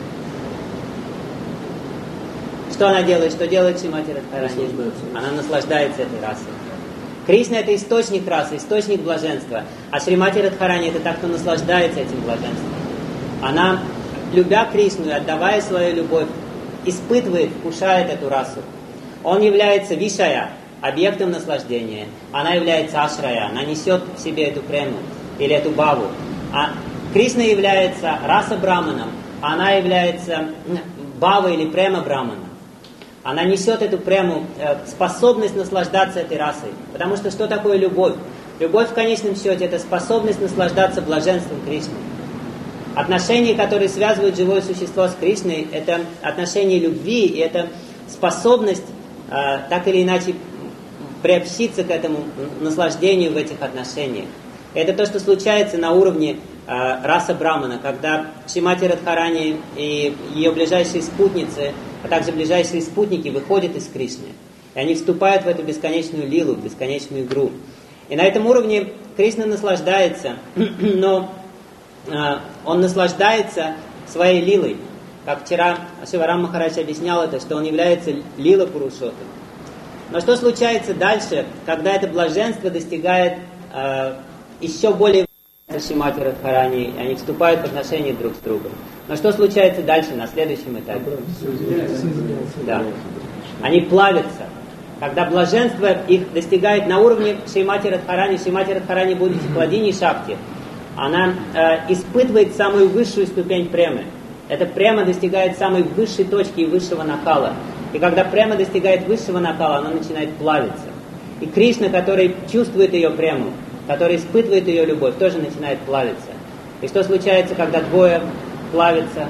Что она делает? Что делает Шримати Радхарани? Она наслаждается этой расой. Кришна – это источник расы, источник блаженства. А Шримати Радхарани – это та, кто наслаждается этим блаженством. Она, любя Кришну и отдавая свою любовь, испытывает, вкушает эту расу. Он является вишая, объектом наслаждения. Она является ашрая, она несет в себе эту прему или эту баву. А Кришна является раса Браманом, она является бава или према Браманом. Она несет эту прему, способность наслаждаться этой расой. Потому что что такое любовь? Любовь в конечном счете это способность наслаждаться блаженством Кришны. Отношения, которые связывают живое существо с Кришной, это отношения любви, и это способность так или иначе приобщиться к этому наслаждению в этих отношениях. И это то, что случается на уровне э, раса Брамана, когда Шримати Радхарани и ее ближайшие спутницы, а также ближайшие спутники выходят из Кришны. И они вступают в эту бесконечную лилу, в бесконечную игру. И на этом уровне Кришна наслаждается, но э, он наслаждается своей лилой. Как вчера Шиварам Махарадж объяснял это, что он является лила Пурушоттам. Но что случается дальше, когда это блаженство достигает э, еще более Шримати Радхарани, они вступают в отношения друг с другом. Но что случается дальше, на следующем этапе? Да. Они плавятся. когда блаженство их достигает на уровне Шримати Радхарани, Шримати Радхарани, будучи Кладини Шакти, она э, испытывает самую высшую ступень премы. Эта према достигает самой высшей точки и высшего накала. И когда према достигает высшего накала, она начинает плавиться. И Кришна, который чувствует ее прему, который испытывает ее любовь, тоже начинает плавиться. И что случается, когда двое плавятся?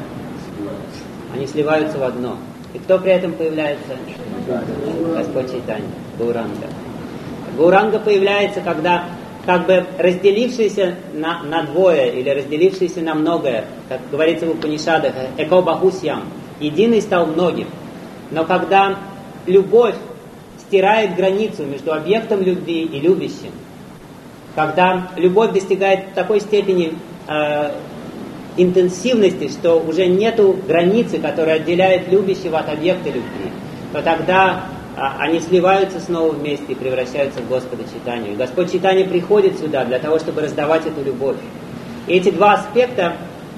Они сливаются в одно. И кто при этом появляется? Господь Чайтанья, Гауранга. Гауранга появляется, когда как бы разделившиеся на, на двое или разделившиеся на многое, как говорится в Упанишадах, эко бахусьям, единый стал многим. Но когда любовь стирает границу между объектом любви и любящим, когда любовь достигает такой степени э, интенсивности, что уже нету границы, которая отделяет любящего от объекта любви, то тогда а, они сливаются снова вместе и превращаются в Господа Чайтанью. И Господь Чайтанья приходит сюда для того, чтобы раздавать эту любовь. И эти два аспекта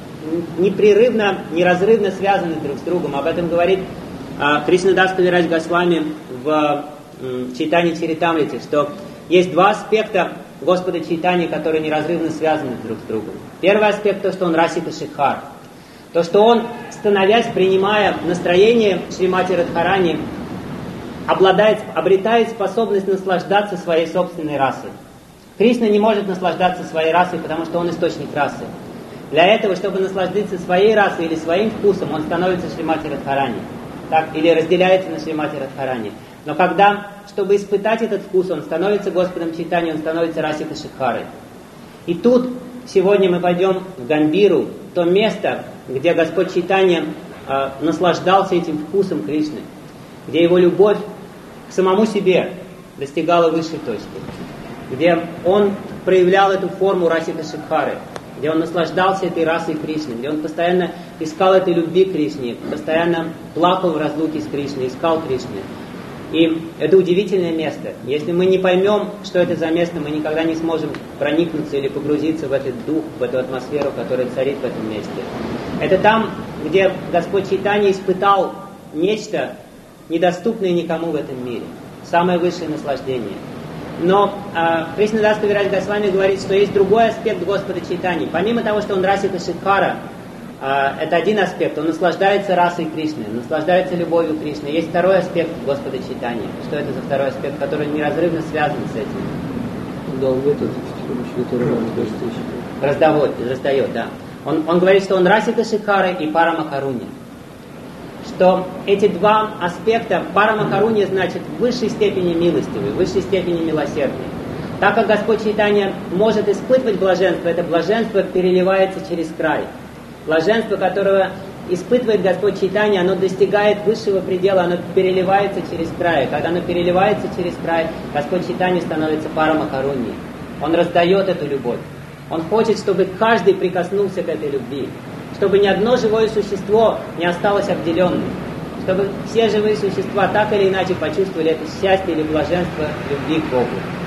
непрерывно, неразрывно связаны друг с другом. Об этом говорит а, Кришнадас Кавирадж Госвами в м, Чайтанья Чаритамрите, что есть два аспекта Господа Чайтаньи, которые неразрывно связаны друг с другом. Первый аспект, то, что он Расика Шикхар. То, что он, становясь, принимая настроение Шримати Радхарани, обладает, обретает способность наслаждаться своей собственной расой. Кришна не может наслаждаться своей расой, потому что он источник расы. Для этого, чтобы насладиться своей расой или своим вкусом, он становится Шримати Радхарани. Так, или разделяется на Шримати Радхарани. Но когда, чтобы испытать этот вкус, он становится Господом Чайтаньей, он становится Расика Шикхарой. И тут сегодня мы пойдем в Гамбиру, то место, где Господь Чайтанья э, наслаждался этим вкусом Кришны, где его любовь к самому себе достигала высшей точки, где он проявлял эту форму Расика Шикхары, где он наслаждался этой расой Кришны, где он постоянно искал этой любви к Кришне, постоянно плакал в разлуке с Кришной, искал Кришны. И это удивительное место. Если мы не поймем, что это за место, мы никогда не сможем проникнуться или погрузиться в этот дух, в эту атмосферу, которая царит в этом месте. Это там, где Господь Чайтанья испытал нечто, недоступное никому в этом мире. Самое высшее наслаждение. Но э, Кришнадас Кавирадж Госвами говорит, что есть другой аспект Господа Чайтаньи. Помимо того, что он Расика Шикхара, это один аспект, он наслаждается расой Кришны, наслаждается любовью Кришны. Есть второй аспект Господа Чайтаньи. Что это за второй аспект, который неразрывно связан с этим? Дал метод, с помощью которого он достичь. Раздавот, раздает, да. Он, он говорит, что он Расика Шикхара и Парамакаруня. Что эти два аспекта, Парамакаруня значит в высшей степени милостивый, в высшей степени милосердный. Так как Господь Чайтанья может испытывать блаженство, это блаженство переливается через край. Блаженство, которого испытывает Господь Чайтанья, оно достигает высшего предела, оно переливается через край. Когда оно переливается через край, Господь Чайтанья становится Парамакаруньей. Он раздает эту любовь. Он хочет, чтобы каждый прикоснулся к этой любви. Чтобы ни одно живое существо не осталось обделенным. Чтобы все живые существа так или иначе почувствовали это счастье или блаженство любви к Богу.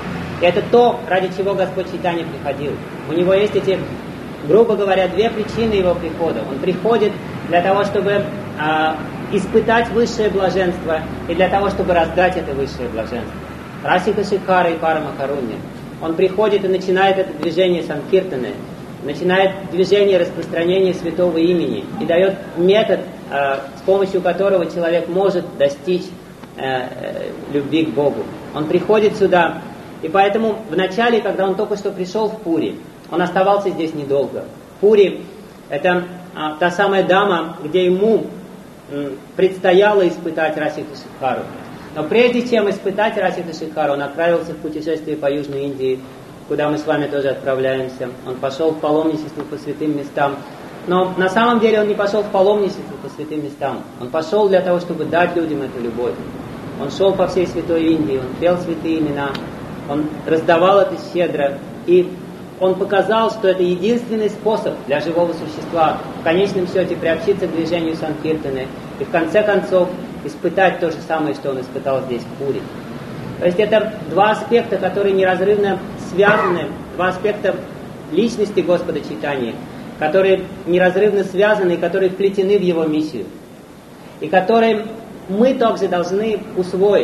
И это то, ради чего Господь Чайтанья приходил. У него есть эти, грубо говоря, две причины его прихода. Он приходит для того, чтобы а, испытать высшее блаженство и для того, чтобы раздать это высшее блаженство. Расика Шикхара и Парамакаруня. Он приходит и начинает это движение Санкиртаны, начинает движение распространения святого имени и дает метод, а, с помощью которого человек может достичь а, любви к Богу. Он приходит сюда, и поэтому в начале, когда он только что пришел в Пури, он оставался здесь недолго. Пури – это а, та самая дама, где ему м, предстояло испытать Расика Шикхару. Но прежде чем испытать Расика Шикхару, он отправился в путешествие по Южной Индии, куда мы с вами тоже отправляемся. Он пошел в паломничество по святым местам. Но на самом деле он не пошел в паломничество по святым местам. Он пошел для того, чтобы дать людям эту любовь. Он шел по всей Святой Индии, он пел святые имена, он раздавал это щедро. И он показал, что это единственный способ для живого существа в конечном счете приобщиться к движению Санкиртаны и в конце концов испытать то же самое, что он испытал здесь в Пури. То есть это два аспекта, которые неразрывно связаны, два аспекта личности Господа Чайтаньи, которые неразрывно связаны и которые вплетены в его миссию. И которые мы также должны усвоить.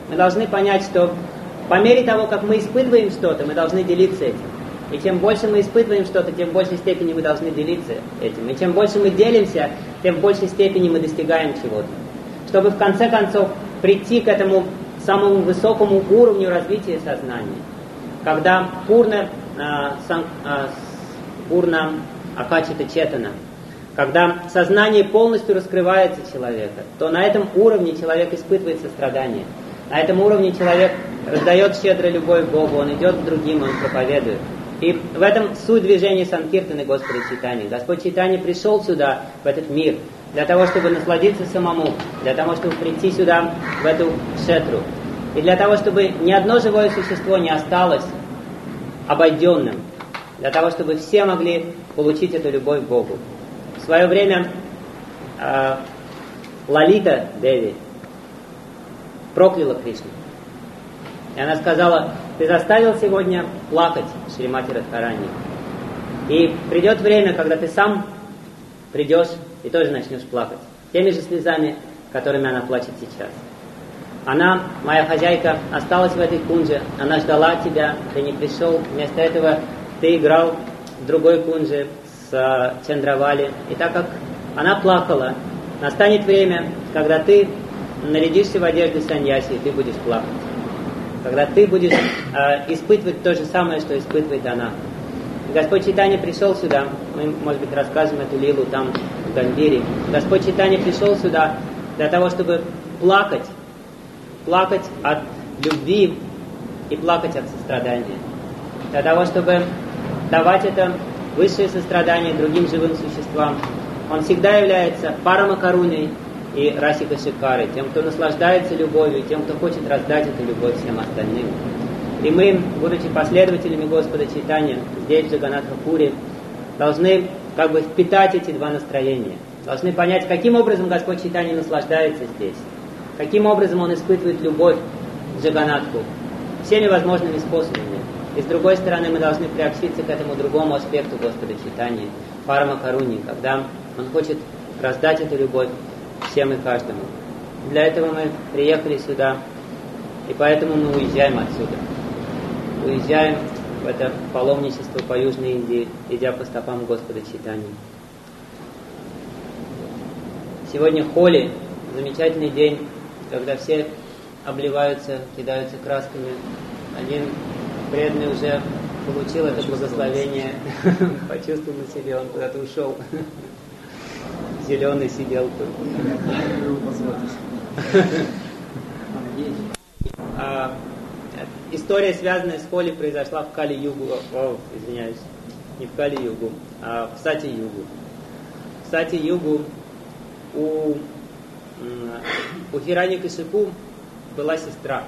Мы должны понять, что по мере того, как мы испытываем что-то, мы должны делиться этим. И чем больше мы испытываем что-то, тем в большей степени мы должны делиться этим. И чем больше мы делимся, тем в большей степени мы достигаем чего-то. Чтобы в конце концов прийти к этому самому высокому уровню развития сознания, когда пурна, а, сан, а, пурна акачита четана, когда сознание полностью раскрывается человека, то на этом уровне человек испытывает сострадание. На этом уровне человек раздает щедро любовь к Богу, он идет к другим, он проповедует. И в этом суть движения Санкиртаны Господа Чайтаньи. Господь Чайтанья пришел сюда, в этот мир, для того, чтобы насладиться самому, для того, чтобы прийти сюда, в эту кшетру. И для того, чтобы ни одно живое существо не осталось обойденным. Для того, чтобы все могли получить эту любовь к Богу. В свое время э, Лалита Деви прокляла Кришну. И она сказала: ты заставил сегодня плакать Шримати Радхарани. И придет время, когда ты сам придешь и тоже начнешь плакать. Теми же слезами, которыми она плачет сейчас. Она, моя хозяйка, осталась в этой кунже. Она ждала тебя, ты не пришел. Вместо этого ты играл в другой кунже с Чандравали. И так как она плакала, настанет время, когда ты нарядишься в одежде саньяси, и ты будешь плакать. Когда ты будешь э, испытывать то же самое, что испытывает она. И Господь Чайтанья пришел сюда, мы, может быть, расскажем эту лилу там, в Гамбире. Господь Чайтанья пришел сюда для того, чтобы плакать, плакать от любви и плакать от сострадания. Для того, чтобы давать это высшее сострадание другим живым существам. Он всегда является парамакаруной и расика шикары, тем, кто наслаждается любовью, тем, кто хочет раздать эту любовь всем остальным. И мы, будучи последователями Господа Чайтаньи, здесь, в Джаганнатха-пуре, должны как бы впитать эти два настроения. Должны понять, каким образом Господь Чайтанья наслаждается здесь, каким образом Он испытывает любовь к Джаганнатху, всеми возможными способами. И с другой стороны, мы должны приобщиться к этому другому аспекту Господа Чайтаньи, парамакаруни, когда Он хочет раздать эту любовь всем и каждому. Для этого мы приехали сюда, и поэтому мы уезжаем отсюда. Уезжаем в это паломничество по Южной Индии, идя по стопам Господа Чайтаньи. Сегодня Холи, замечательный день, когда все обливаются, кидаются красками. Один преданный уже получил это благословение, почувствовал на себе, он куда-то ушел. Зеленый сидел тут. а, история, связанная с Холи, произошла в Кали-югу. О, извиняюсь, не в Кали-югу, а в Сати-югу. В Сати-югу у, у Хираньякашипу была сестра,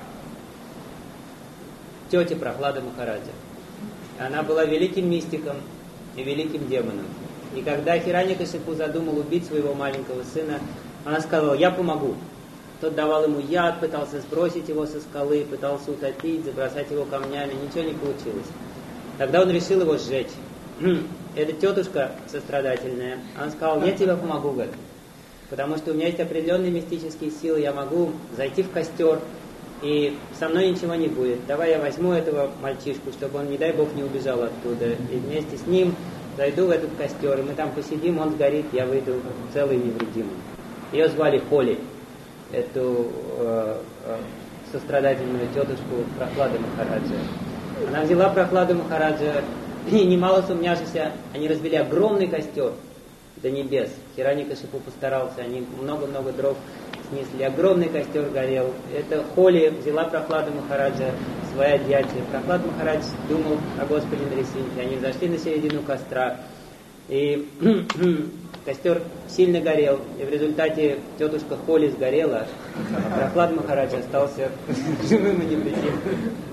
тетя Прохлады Махараджа. Она была великим мистиком и великим демоном. И когда Хираньякашипу задумал убить своего маленького сына, она сказала: я помогу. Тот давал ему яд, пытался сбросить его со скалы, пытался утопить, забросать его камнями, ничего не получилось. Тогда он решил его сжечь. Эта тетушка сострадательная, она сказала: я тебе помогу в этом, потому что у меня есть определенные мистические силы, я могу зайти в костер, и со мной ничего не будет. Давай я возьму этого мальчишку, чтобы он, не дай Бог, не убежал оттуда, и вместе с ним зайду в этот костер, и мы там посидим, он сгорит, я выйду целый и невредимый. Ее звали Холи, эту э, э, сострадательную тетушку Прохлады Махараджа. Она взяла Прохладу Махараджа, и немало сумняшися, они развели огромный костер до небес. Хираньякашипу постарался, они много-много дров снесли, огромный костер горел. Это Холи взяла Прохладу Махараджа в свои объятия. Прохлад Махарадж думал о Господе Нарисимхе. Они зашли на середину костра, и костер сильно горел, и в результате тетушка Холи сгорела, а Прохлад Махарадж остался живым и невредимым.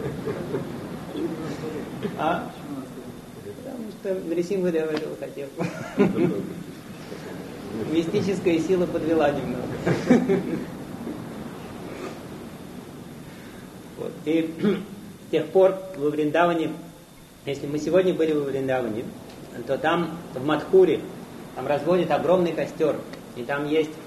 А? Потому что Нарисимха Дева этого хотел. Мистическая сила подвела немного. Вот. И с тех пор во Вриндаване, если мы сегодня были во Вриндаване, то там, в Мадхуре, там разводят огромный костер. И там есть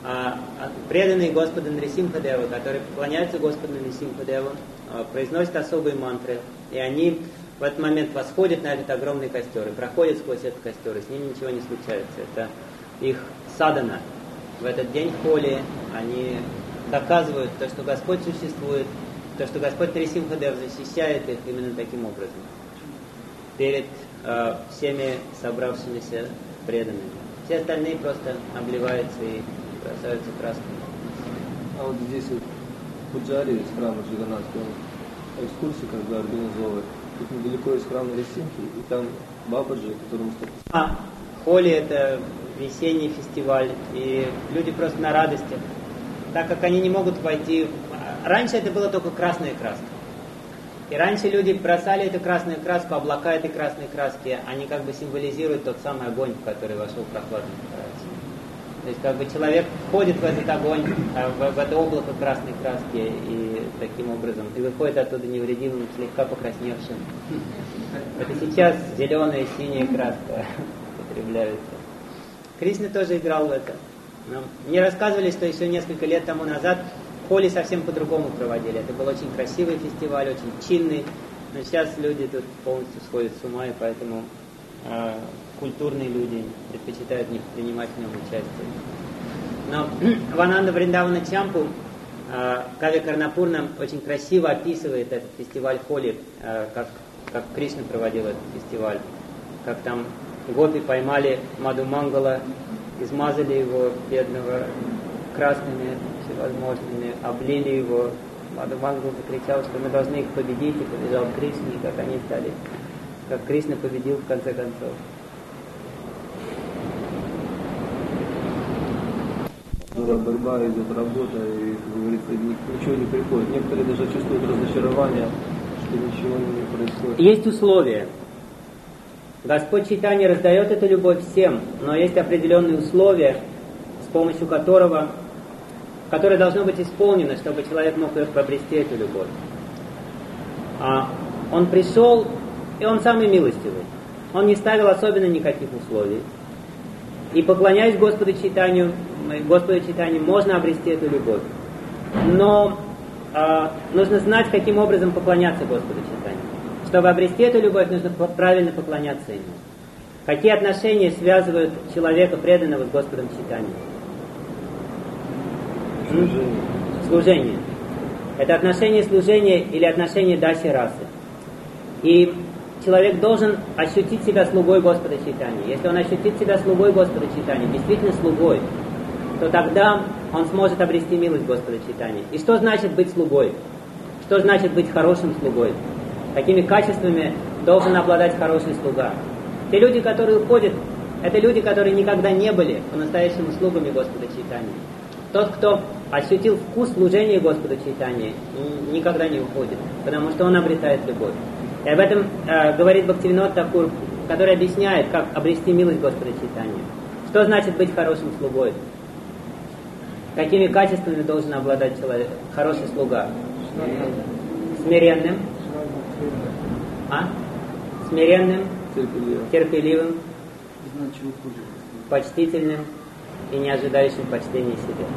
а, преданные Господа Нрисимхадева, которые поклоняются Господу Нрисимхадеву, произносят особые мантры, и они в этот момент восходят на этот огромный костер и проходят сквозь этот костер, и с ними ничего не случается. Это их садхана. В этот день холи они доказывают то, что Господь существует, то, что Господь Нрисимхадев защищает их именно таким образом. Перед э, всеми собравшимися преданными. Все остальные просто обливаются и бросаются краской. А вот здесь вот Пуджари из храма Джаганнатха, он экскурсии когда организовывает. Тут недалеко есть храм Нарисимхи, и там Бабаджи, которому столько... А, Холи — это весенний фестиваль, и люди просто на радости. Так как они не могут войти... Раньше это было только красная краска. И раньше люди бросали эту красную краску, облака этой красной краски, они как бы символизируют тот самый огонь, в который вошел прохладный Махарадж. То есть как бы человек входит в этот огонь, в, в это облако красной краски, и таким образом, и выходит оттуда невредимым, слегка покрасневшим. Это сейчас зеленая, синяя краска употребляются. Кришна тоже играл в это. Но мне рассказывали, что еще несколько лет тому назад Холи совсем по-другому проводили. Это был очень красивый фестиваль, очень чинный, но сейчас люди тут полностью сходят с ума, и поэтому э, культурные люди предпочитают не принимать в нем участие. Но Вананда Вриндавана Чампу, э, Кави Карнапурна очень красиво описывает этот фестиваль Холи, э, как, как Кришна проводил этот фестиваль, как там гопи поймали Маду Мангала, измазали его, бедного, красными всевозможными, облили его. Маду Мангал закричал, что мы должны их победить, и побежал к Кришне, и как они стали, как Кришна победил в конце концов. Когда борьба идет, работа, и, как говорится, ничего не приходит. Некоторые даже чувствуют разочарование, что ничего не происходит. Есть условия. Господь Чайтанья раздает эту любовь всем, но есть определенные условия, с помощью которого, которое должно быть исполнено, чтобы человек мог обрести эту любовь. А он пришел, и он самый милостивый. Он не ставил особенно никаких условий. И поклоняясь Господу Чайтанью, Господу Чайтанью можно обрести эту любовь. Но а, нужно знать, каким образом поклоняться Господу Чайтанью. Чтобы обрести эту любовь, нужно правильно поклоняться Ему. Какие отношения связывают человека, преданного с Господом Чайтаньей? Служение. Служение. Это отношение служения или отношение даси расы. И человек должен ощутить себя слугой Господа Чайтаньи. Если он ощутит себя слугой Господа Чайтаньи, действительно слугой, то тогда он сможет обрести милость Господа Чайтаньи. И что значит быть слугой? Что значит быть хорошим слугой? Какими качествами должен обладать хороший слуга? Те люди, которые уходят, это люди, которые никогда не были по-настоящему слугами Господа Чайтаньи. Тот, кто ощутил вкус служения Господа Чайтаньи, никогда не уходит, потому что он обретает любовь. И об этом э, говорит Бхактивинод Такур, который объясняет, как обрести милость Господа Чайтаньи. Что значит быть хорошим слугой? Какими качествами должен обладать человек, хороший слуга? Смиренным. А? Смиренным, Терпеливым. терпеливым, почтительным и не ожидающим почтения себе.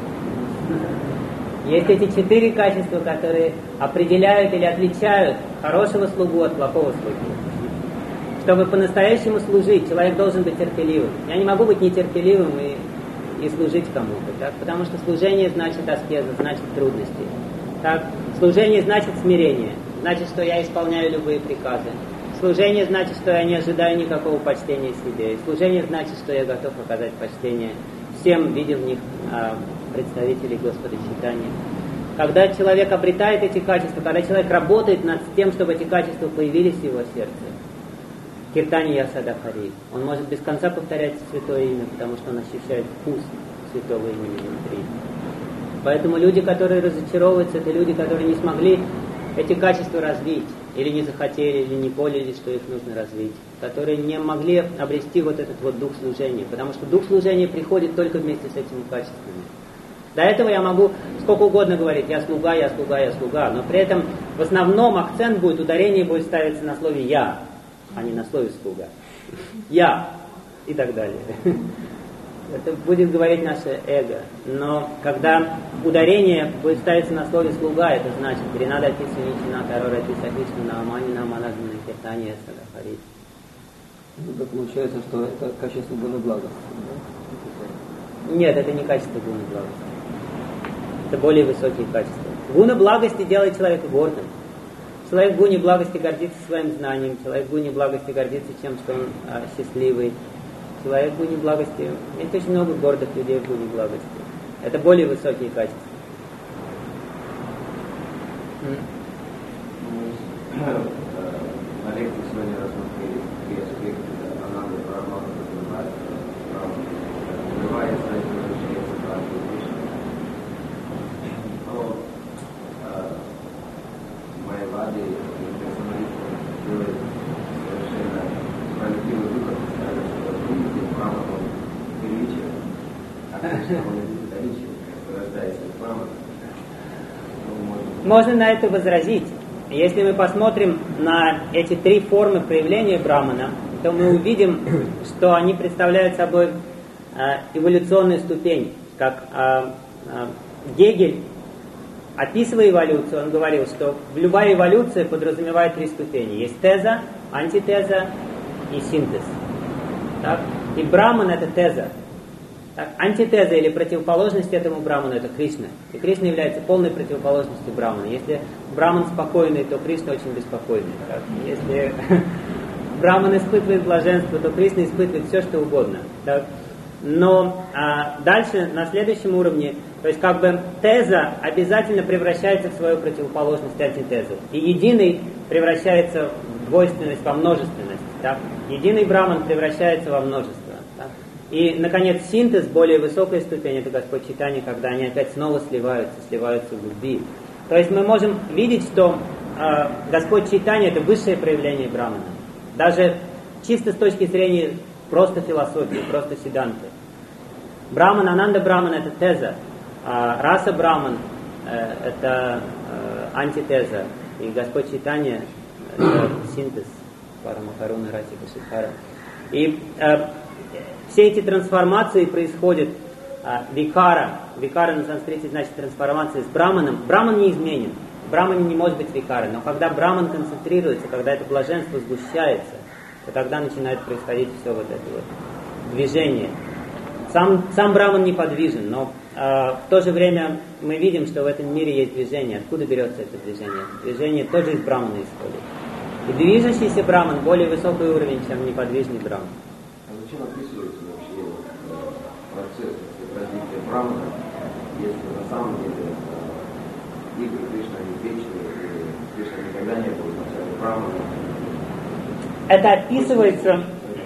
Есть эти четыре качества, которые определяют или отличают хорошего слугу от плохого слуги. Чтобы по-настоящему служить, человек должен быть терпеливым. Я не могу быть нетерпеливым и, и служить кому-то, так? Потому что служение значит аскеза, значит трудности. Так? Служение значит смирение, значит, что я исполняю любые приказы. Служение значит, что я не ожидаю никакого почтения себе. И служение значит, что я готов оказать почтение всем, видя в них а, представителей Господа Чайтаньи. Когда человек обретает эти качества, когда человек работает над тем, чтобы эти качества появились в его сердце, Киртанья Садахари, он может без конца повторять святое имя, потому что он ощущает вкус святого имени внутри. Поэтому люди, которые разочаровываются, это люди, которые не смогли эти качества развить, или не захотели, или не поняли, что их нужно развить, которые не могли обрести вот этот вот дух служения, потому что дух служения приходит только вместе с этими качествами. До этого я могу сколько угодно говорить, я слуга, я слуга, я слуга, но при этом в основном акцент будет, ударение будет ставиться на слове «я», а не на слове «слуга». «Я» и так далее. это будет говорить наше эго. Но когда ударение будет ставиться на слове «слуга», это значит «Ринада Писаничина, Тарора Писахишна, Нааманина, Маназана, Киртания, Садахарит». Ну, так получается, что это качество гуны благости, да? Нет, это не качество гуны благости. Это более высокие качества. Гуна благости делает человека гордым. Человек в гуне благости гордится своим знанием, человек в гуне благости гордится тем, что он а, счастливый. Человек в гуне благости, есть очень много гордых людей в гуне благости. Это более высокие качества. На лекции сегодня рассмотрели три аспекта Ананды Параматха, называется возвращается к Радхе Кришне. Но Майявади и персоналисты делают совершенно справедливый выбор, сказали, что видите Параматху первичен, а Кришна он вторичен, рождается Параматха. Можно на это возразить. Если мы посмотрим на эти три формы проявления Брамана, то мы увидим, что они представляют собой э, эволюционную ступень. Как э, э, Гегель, описывая эволюцию, он говорил, что любая эволюция подразумевает три ступени. Есть теза, антитеза и синтез. Так? И Браман — это теза. Так? Антитеза или противоположность этому Браману — это Кришна. И Кришна является полной противоположностью Брамана. Если Браман спокойный, то Кришна очень беспокойный. Так? Если Браман испытывает блаженство, то Кришна испытывает все, что угодно. Так? Но а, дальше, на следующем уровне, то есть как бы теза обязательно превращается в свою противоположность антитезу. И единый превращается в двойственность, во множественность. Так? Единый Браман превращается во множество. Так? И, наконец, синтез, более высокая ступень, это Господь Чайтанья, когда они опять снова сливаются, сливаются в любви. То есть мы можем видеть, что э, Господь Чайтанья — это высшее проявление Брамана. Даже чисто с точки зрения просто философии, просто сиданты. Браман, Ананда Браман — это теза, а раса Браман э, — это э, антитеза. И Господь Чайтанья — это синтез Парамахаруна, Расика, Шидхара. И э, все эти трансформации происходят а, викара. Викара на санскрите значит трансформация с браманом. Браман неизменен. В брамане не может быть викара. Но когда браман концентрируется, когда это блаженство сгущается, то тогда начинает происходить все вот это вот движение. Сам, сам браман неподвижен, но а, в то же время мы видим, что в этом мире есть движение. Откуда берется это движение? Движение тоже из брамана исходит. И движущийся браман более высокий уровень, чем неподвижный браман. Зачем описывается вообще э, процесс развития Брамана, если на самом деле э, игры Кришна не вечные, и Кришна никогда не был вначале Брамана? Это описывается...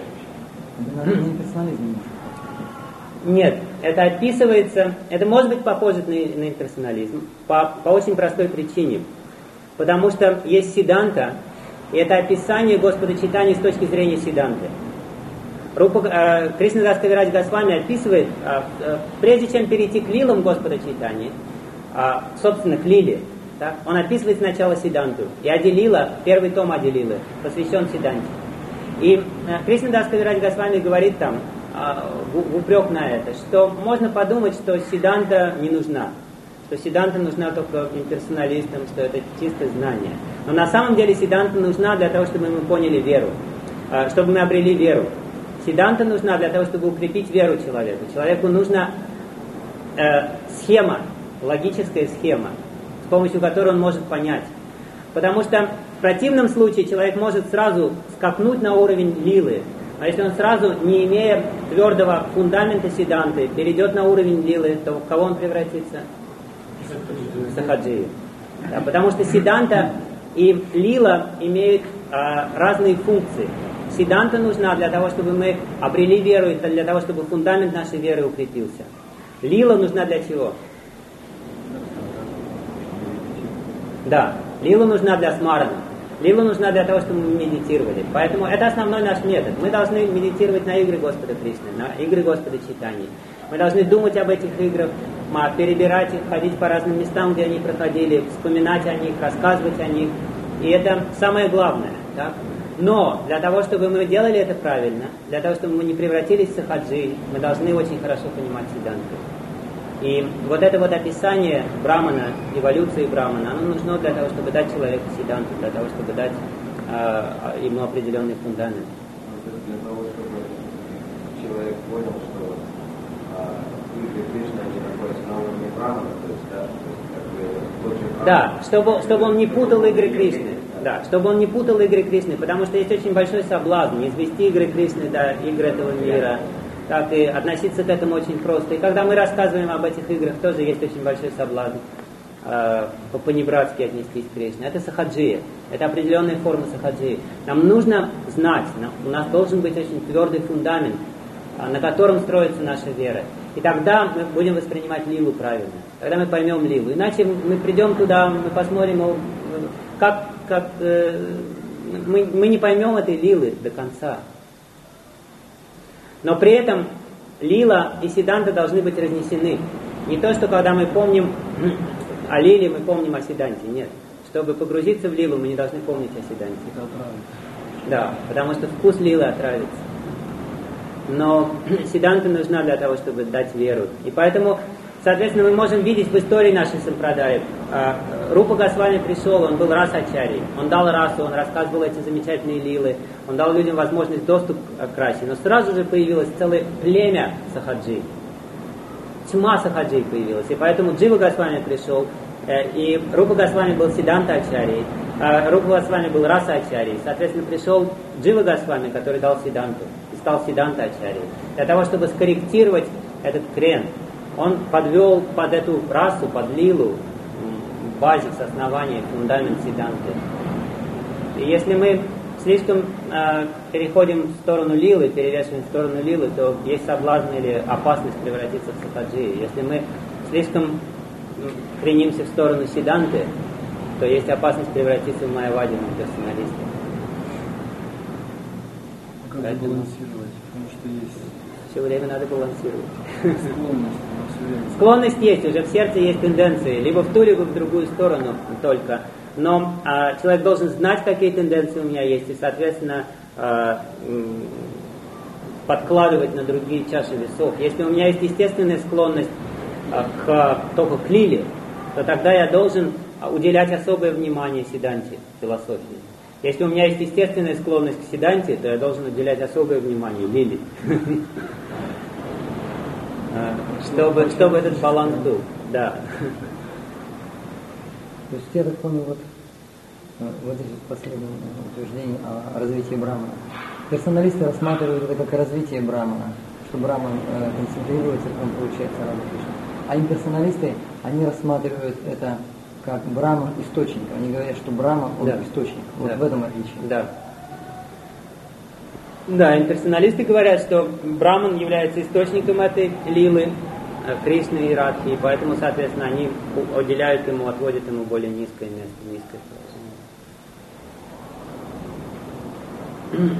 Это не персонализм. Нет, это описывается... Это может быть похоже на, на имперсонализм по, по очень простой причине. Потому что есть сиданта, и это описание Господа Чайтаньи с точки зрения сиданты. Рупа, э, Кришнадас Кавирадж Госвами описывает, э, э, прежде чем перейти к лилам Господа Чайтаньи, э, собственно, к лиле, так, он описывает сначала сиданту. И Ади-лила, первый том Ади-лилы, посвящен сиданте. И э, Кришнадас Кавирадж Госвами говорит там, э, в, в упрек на это, что можно подумать, что сиданта не нужна. Что сиданта нужна только имперсоналистам, что это чисто знание. Но на самом деле сиданта нужна для того, чтобы мы поняли веру, э, чтобы мы обрели веру. Сиданта нужна для того, чтобы укрепить веру человеку. Человеку нужна э, схема, логическая схема, с помощью которой он может понять. Потому что в противном случае человек может сразу скакнуть на уровень лилы. А если он сразу, не имея твердого фундамента сиданты, перейдет на уровень лилы, то в кого он превратится? В сахаджию. Да, потому что сиданта и лила имеют э, разные функции. Сиданта нужна для того, чтобы мы обрели веру, и для того, чтобы фундамент нашей веры укрепился. Лила нужна для чего? Да, лила нужна для смарана. Лила нужна для того, чтобы мы медитировали. Поэтому это основной наш метод. Мы должны медитировать на игры Господа Кришны, на игры Господа Чайтаньи. Мы должны думать об этих играх, перебирать их, ходить по разным местам, где они проходили, вспоминать о них, рассказывать о них. И это самое главное. Так? Но для того, чтобы мы делали это правильно, для того, чтобы мы не превратились в сахаджи, мы должны очень хорошо понимать сиддханту. И вот это вот описание брамана, эволюции брамана, оно нужно для того, чтобы дать человеку сиддханту, для того, чтобы дать э, ему определенный фундамент. Для того, чтобы человек понял, что игры Кришны, они находятся на уровне брамана, то есть, да, то есть, как бы, очень да, чтобы, чтобы он не путал игры Кришны. Да, чтобы он не путал игры Кришны, потому что есть очень большой соблазн извести игры Кришны до игр этого мира. Так и относиться к этому очень просто. И когда мы рассказываем об этих играх, тоже есть очень большой соблазн э, по-понебратски отнестись к Кришне. Это сахаджия, это определенная форма сахаджии. Нам нужно знать, нам, у нас должен быть очень твердый фундамент, э, на котором строится наша вера. И тогда мы будем воспринимать лилу правильно, тогда мы поймем лилу. Иначе мы придем туда, мы посмотрим, как, как э, мы, мы не поймем этой лилы до конца. Но при этом лила и сиддханта должны быть разнесены. Не то, что когда мы помним о лиле, мы помним о сиддханте. Нет. Чтобы погрузиться в лилу, мы не должны помнить о сиддханте. Да, потому что вкус лилы отравится. Но сиддханта нужна для того, чтобы дать веру. И поэтому, соответственно, мы можем видеть в истории нашей сампрадаи. Рупа Госвами пришел, он был расачарьей. Он дал расу, он рассказывал эти замечательные лилы. Он дал людям возможность доступ к расе. Но сразу же появилось целое племя сахаджи. Тьма сахаджи появилась. И поэтому Джива Госвами пришел. И Рупа Госвами был Сиддханта ачарьей. Рупа Госвами был раса ачарьей. Соответственно, пришел Джива Госвами, который дал Сиддханту. И стал Сиддханта ачарьей. Для того, чтобы скорректировать этот крен, он подвел под эту расу, под лилу, базис, основание, фундамент сиддханты. И если мы слишком э, переходим в сторону лилы, перевешиваем в сторону лилы, то есть соблазн или опасность превратиться в сахаджи. Если мы слишком кренимся в сторону сиддханты, то есть опасность превратиться в майявади, персоналиста. Как Поэтому... балансировать? Потому что есть... Все время надо балансировать. Склонность. Склонность есть, уже в сердце есть тенденции, либо в ту, либо в другую сторону только. Но а, человек должен знать, какие тенденции у меня есть, и, соответственно, а, м, подкладывать на другие чаши весов. Если у меня есть естественная склонность а, к, только к лиле, то тогда я должен уделять особое внимание сиддханте, философии. Если у меня есть естественная склонность к сиддханте, то я должен уделять особое внимание лиле. Чтобы, чтобы этот баланс был, да. То есть я так понял, вот, вот эти последние утверждения о развитии брамана. Персоналисты рассматривают это как развитие брамана, что браман э, концентрируется, он получается Рада Кришна. А имперсоналисты, они рассматривают это как браман источник. Они говорят, что брама он да. источник. Вот да. в этом отличие. Да. Да, имперсоналисты говорят, что Браман является источником этой лилы, Кришны и Радхи, и поэтому, соответственно, они уделяют ему, отводят ему более низкое место, низкое положение.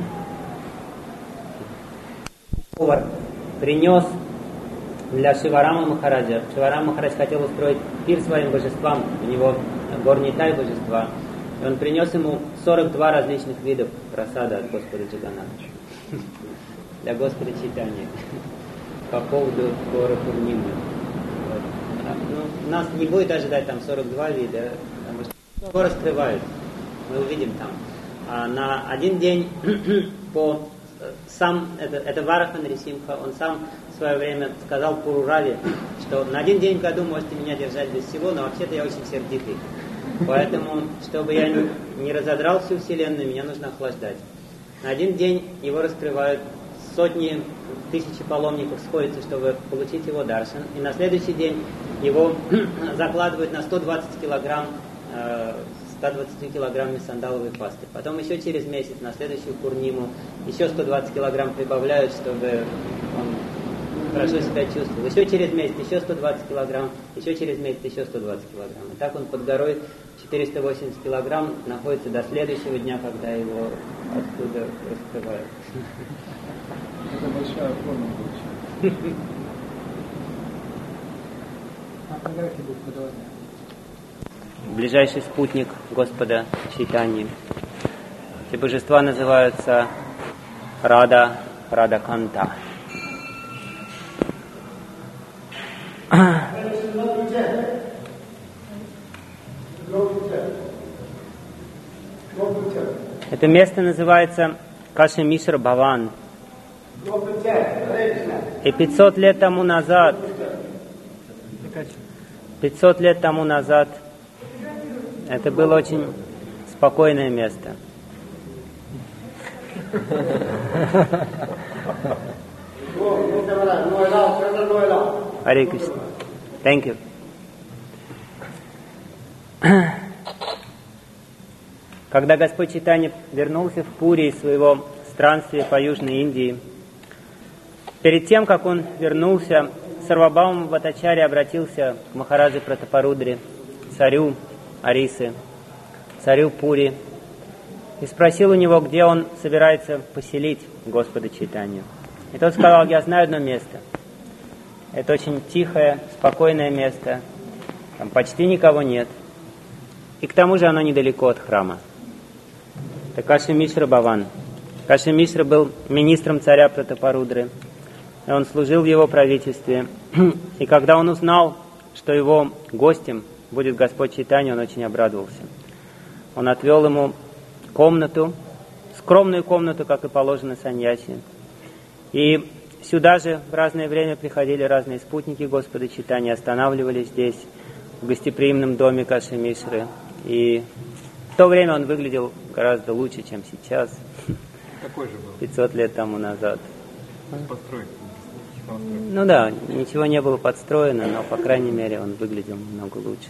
Повар принес для Шиварама Махараджа. Шиварама Махарадж хотел устроить пир своим божествам, у него горнитай божества. И он принес ему сорок два различных видов прасада от Господа Джаганнатха. Для Господа Чайтаньи. По поводу Гора Пурнимы. Вот. Ну, нас не будет ожидать там сорок два вида, потому что скоро скрывают. Мы увидим там. А на один день по сам, это, это Вараха Нарисимха, он сам в свое время сказал Пурураве, что на один день в году можете меня держать без всего, но вообще-то я очень сердитый. Поэтому, чтобы я не, не разодрал всю вселенную, меня нужно охлаждать. На один день его раскрывают, сотни, тысячи паломников сходятся, чтобы получить его даршан. И на следующий день его закладывают на сто двадцать килограмм, э, сто двадцать килограммами сандаловой пасты. Потом еще через месяц, на следующую Пурниму, еще сто двадцать килограмм прибавляют, чтобы он хорошо себя чувствовал. Еще через месяц еще сто двадцать килограмм, еще через месяц еще сто двадцать килограмм. И так он под горой четыреста восемьдесят килограмм находится до следующего дня, когда его оттуда раскрывают. Это большая форма получается. А когда это будет подавать? Ближайший спутник Господа Чайтаньи. Эти божества называются Рада, Радаканта. Это место называется Каши Мишра Бхаван. И пятьсот лет тому назад, пятьсот лет тому назад, это было очень спокойное место. Харе Кришна. Thank you. Когда Господь Чайтанья вернулся в Пури из своего странствия по Южной Индии, перед тем, как он вернулся, Сарвабхаума Бхаттачарья обратился к Махараджи Пратапарудре, царю Арисы, царю Пури, и спросил у него, где он собирается поселить Господа Чайтанью. И тот сказал: я знаю одно место. Это очень тихое, спокойное место. Там почти никого нет. И к тому же оно недалеко от храма. Это Каши Мишра Бхаван. Каши Мишра был министром царя Пратапарудры. И он служил в его правительстве. И когда он узнал, что его гостем будет Господь Чайтанья, он очень обрадовался. Он отвел ему комнату, скромную комнату, как и положено саньяси. И сюда же в разное время приходили разные спутники Господа Чайтаньи, останавливались здесь, в гостеприимном доме Каши Мишры. И в то время он выглядел гораздо лучше, чем сейчас. Какой же был? пятьсот лет тому назад. Построен. Ну да, ничего не было подстроено, но, по крайней мере, он выглядел намного лучше.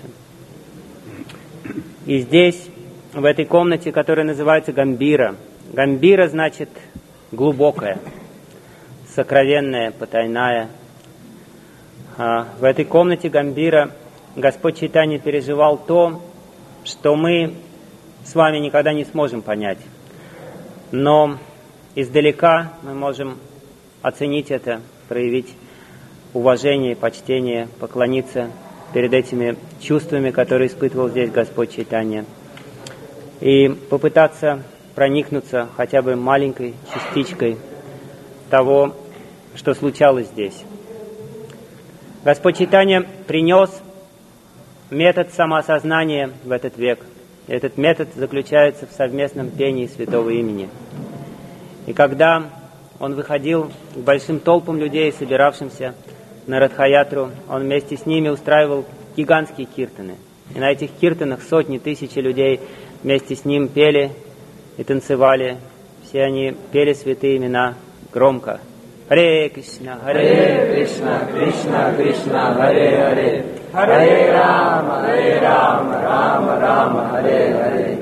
И здесь, в этой комнате, которая называется Гамбира. Гамбира значит глубокая, сокровенная, потайная. А в этой комнате Гамбира Господь Чайтанья переживал то, что мы с вами никогда не сможем понять. Но издалека мы можем оценить это, проявить уважение, почтение, поклониться перед этими чувствами, которые испытывал здесь Господь Чайтанья, и попытаться проникнуться хотя бы маленькой частичкой того, что случалось здесь. Господь Чайтанья принес метод самоосознания в этот век. Этот метод заключается в совместном пении святого имени. И когда он выходил к большим толпам людей, собиравшимся на Радха-ятру, он вместе с ними устраивал гигантские киртаны. И на этих киртанах сотни, тысячи людей вместе с ним пели и танцевали. Все они пели святые имена громко. Харе Кришна, Харе Кришна, Кришна Кришна, Харе Харе, Харе Рама, Харе Рама, Рама Рама, Харе Харе.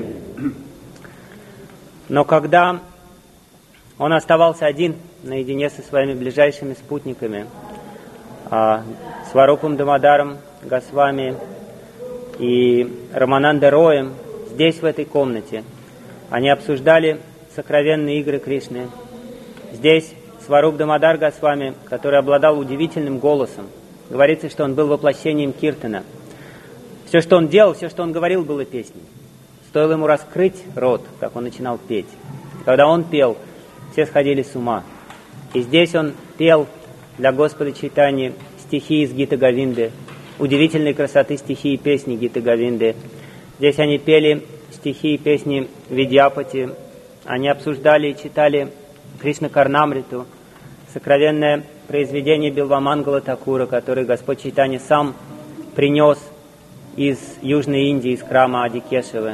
Но когда он оставался один, наедине со своими ближайшими спутниками, Сварупом Дамадаром Госвами и Рамананда Роем, здесь, в этой комнате, они обсуждали сокровенные игры Кришны. Здесь Сваруп Дамадар Госвами, который обладал удивительным голосом, говорится, что он был воплощением киртана. Все, что он делал, все, что он говорил, было песней. Стоило ему раскрыть рот, как он начинал петь. Когда он пел, все сходили с ума. И здесь он пел для Господа Чайтаньи стихи из Гита Говинды, удивительной красоты стихи и песни Гита Говинды. Здесь они пели стихи и песни Видьяпати. Они обсуждали и читали Кришна Карнамриту, сокровенное произведение Билвамангала Такура, которое Господь Чайтанья сам принес из Южной Индии, из храма Адикешевы.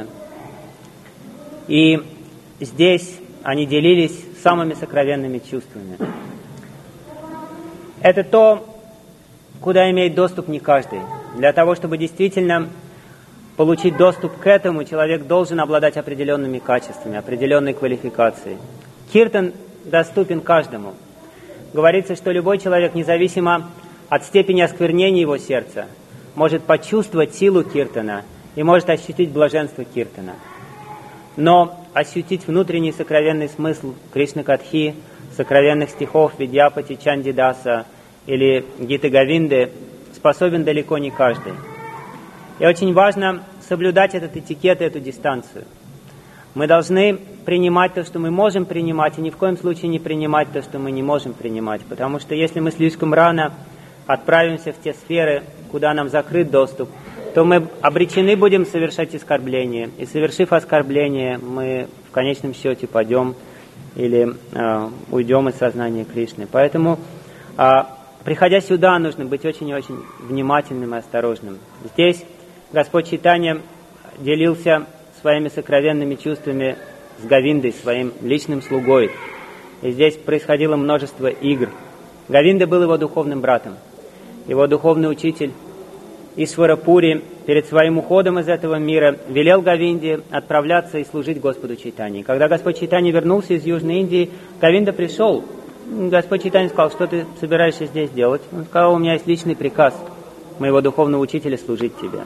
И здесь они делились самыми сокровенными чувствами. Это то, куда имеет доступ не каждый. Для того, чтобы действительно получить доступ к этому, человек должен обладать определенными качествами, определенной квалификацией. Киртан доступен каждому. Говорится, что любой человек, независимо от степени осквернения его сердца, может почувствовать силу киртана и может ощутить блаженство киртана. Но ощутить внутренний сокровенный смысл Кришна-катхи, сокровенных стихов Видьяпати, Чандидаса или Гиты Говинды способен далеко не каждый. И очень важно соблюдать этот этикет и эту дистанцию. Мы должны принимать то, что мы можем принимать, и ни в коем случае не принимать то, что мы не можем принимать. Потому что если мы слишком рано отправимся в те сферы, куда нам закрыт доступ, то мы обречены будем совершать оскорбление. И совершив оскорбление, мы в конечном счете пойдем или э, уйдем из сознания Кришны. Поэтому, э, приходя сюда, нужно быть очень и очень внимательным и осторожным. Здесь Господь Чайтанья делился своими сокровенными чувствами с Говиндой, своим личным слугой. И здесь происходило множество игр. Говинда был его духовным братом. Его духовный учитель Ишварапури перед своим уходом из этого мира велел Говинде отправляться и служить Господу Чайтанье. Когда Господь Чайтанья вернулся из Южной Индии, Говинда пришел. Господь Чайтанья сказал: что ты собираешься здесь делать? Он сказал: у меня есть личный приказ моего духовного учителя служить тебе.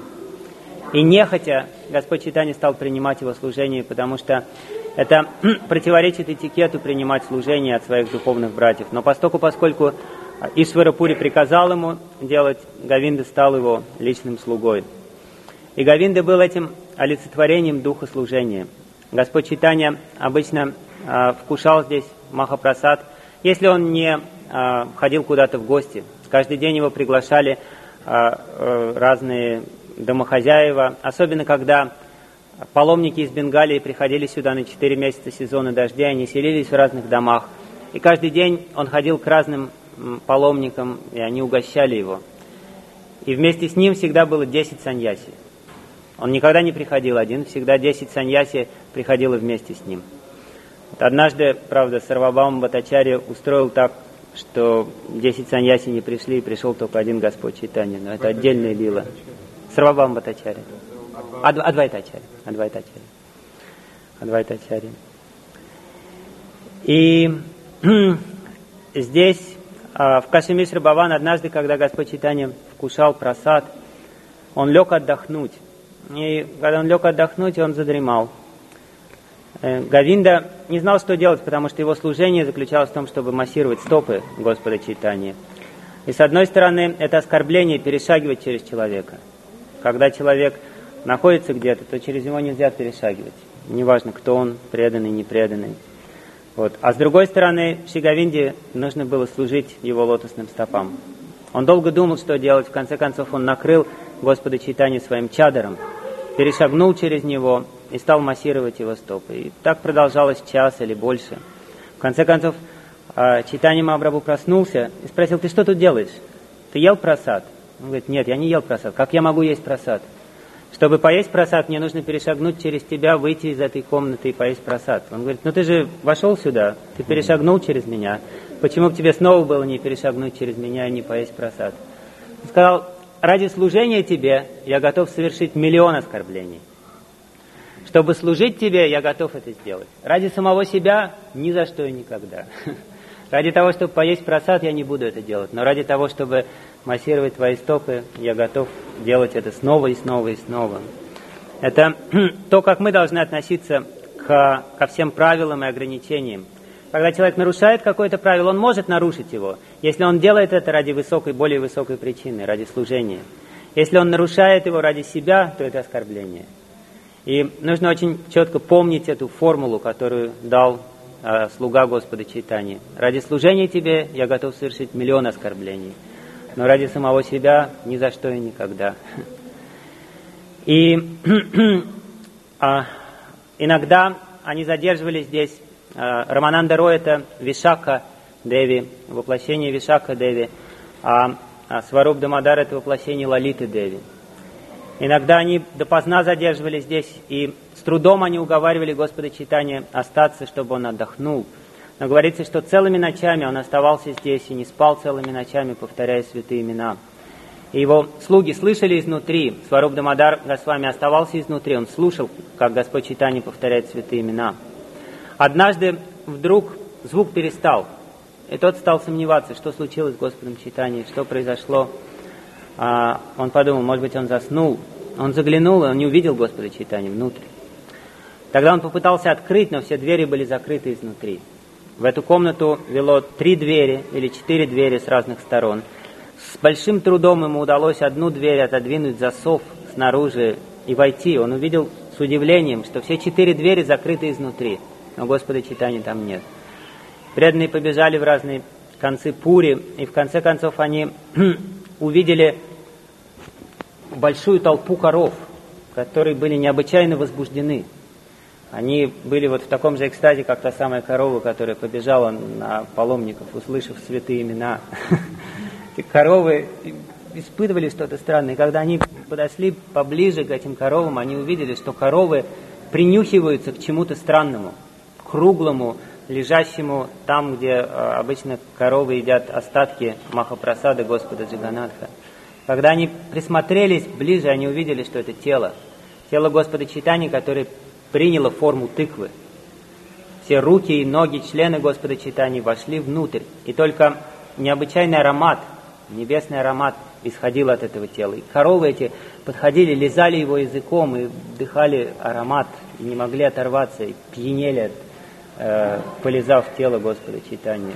И нехотя Господь Чайтанья стал принимать его служение, потому что это противоречит этикету принимать служение от своих духовных братьев. Но поскольку, поскольку Ишварапури приказал ему делать, Говинда стал его личным слугой. И Говинда был этим олицетворением духа служения. Господь Чайтанья обычно э, вкушал здесь махапрасад, если он не э, ходил куда-то в гости. Каждый день его приглашали э, э, разные домохозяева, особенно когда паломники из Бенгалии приходили сюда на четыре месяца сезона дождя, они селились в разных домах. И каждый день он ходил к разным паломникам, и они угощали его. И вместе с ним всегда было десять саньяси. Он никогда не приходил один, всегда десять саньяси приходило вместе с ним. Вот однажды, правда, Сарвабхаума Бхаттачарья устроил так, что десять саньяси не пришли, и пришел только один Господь Чайтанья. Но это отдельная лила. Сарвабхаума Бхаттачарья. Адвайтачарья. Адвайтачарья. Адвайтачарья. И здесь, в Каши Мишра Бхаван, однажды, когда Господь Чайтанья вкушал прасад, он лег отдохнуть. И когда он лег отдохнуть, он задремал. Говинда не знал, что делать, потому что его служение заключалось в том, чтобы массировать стопы Господа Чайтаньи. И с одной стороны, это оскорбление перешагивать через человека. Когда человек находится где-то, то через него нельзя перешагивать. Неважно, кто он, преданный, непреданный. Вот. А с другой стороны, Шри Говинде нужно было служить его лотосным стопам. Он долго думал, что делать. В конце концов, он накрыл Господа Чайтанью своим чадаром, перешагнул через него и стал массировать его стопы. И так продолжалось час или больше. В конце концов, Чайтанья Махапрабху проснулся и спросил: ты что тут делаешь? Ты ел прасад? Он говорит: нет, я не ел прасад. Как я могу есть прасад? Чтобы поесть прасад, мне нужно перешагнуть через тебя, выйти из этой комнаты и поесть прасад. Он говорит: ну ты же вошел сюда, ты перешагнул через меня. Почему бы тебе снова было не перешагнуть через меня и не поесть прасад? Он сказал: ради служения тебе я готов совершить миллион оскорблений. Чтобы служить тебе, я готов это сделать. Ради самого себя ни за что и никогда. Ради того, чтобы поесть прасад, я не буду это делать. Но ради того, чтобы массировать твои стопы, я готов делать это снова и снова и снова. Это то, как мы должны относиться к, ко всем правилам и ограничениям. Когда человек нарушает какое-то правило, он может нарушить его, если он делает это ради высокой, более высокой причины, ради служения. Если он нарушает его ради себя, то это оскорбление. И нужно очень четко помнить эту формулу, которую дал э, слуга Господа Чайтаньи. Ради служения тебе я готов совершить миллион оскорблений, но ради самого себя ни за что и никогда. И а, иногда они задерживались здесь. А, Рамананда Рой — это Вишакха Деви, воплощение Вишакха Деви, а, а Сваруб Дамодар — это воплощение Лалиты Деви. Иногда они допоздна задерживались здесь, и с трудом они уговаривали Господа Чайтаньи остаться, чтобы он отдохнул. Но говорится, что целыми ночами он оставался здесь и не спал целыми ночами, повторяя святые имена. И его слуги слышали изнутри. Сваруб Дамодар Госвами оставался изнутри. Он слушал, как Господь Чайтанья повторяет святые имена. Однажды вдруг звук перестал. И тот стал сомневаться, что случилось с Господом Чайтаньей, что произошло. А он подумал, может быть, он заснул. Он заглянул, и он не увидел Господа Чайтаньи внутрь. Тогда он попытался открыть, но все двери были закрыты изнутри. В эту комнату вело три двери или четыре двери с разных сторон. С большим трудом ему удалось одну дверь отодвинуть засов снаружи и войти. Он увидел с удивлением, что все четыре двери закрыты изнутри, но Господа Чайтаньи там нет. Преданные побежали в разные концы Пури, и в конце концов они увидели большую толпу коров, которые были необычайно возбуждены. Они были вот в таком же экстазе, как та самая корова, которая побежала на паломников, услышав святые имена. Эти коровы испытывали что-то странное. И когда они подошли поближе к этим коровам, они увидели, что коровы принюхиваются к чему-то странному, круглому, лежащему там, где обычно коровы едят остатки Махапрасада Господа Джаганнатха. Когда они присмотрелись ближе, они увидели, что это тело. Тело Господа Чайтаньи, которое приняло форму тыквы. Все руки и ноги, члены Господа Чайтаньи вошли внутрь. И только необычайный аромат, небесный аромат исходил от этого тела. И коровы эти подходили, лизали его языком и вдыхали аромат, и не могли оторваться, и пьянели, э, полизав тело Господа Чайтаньи.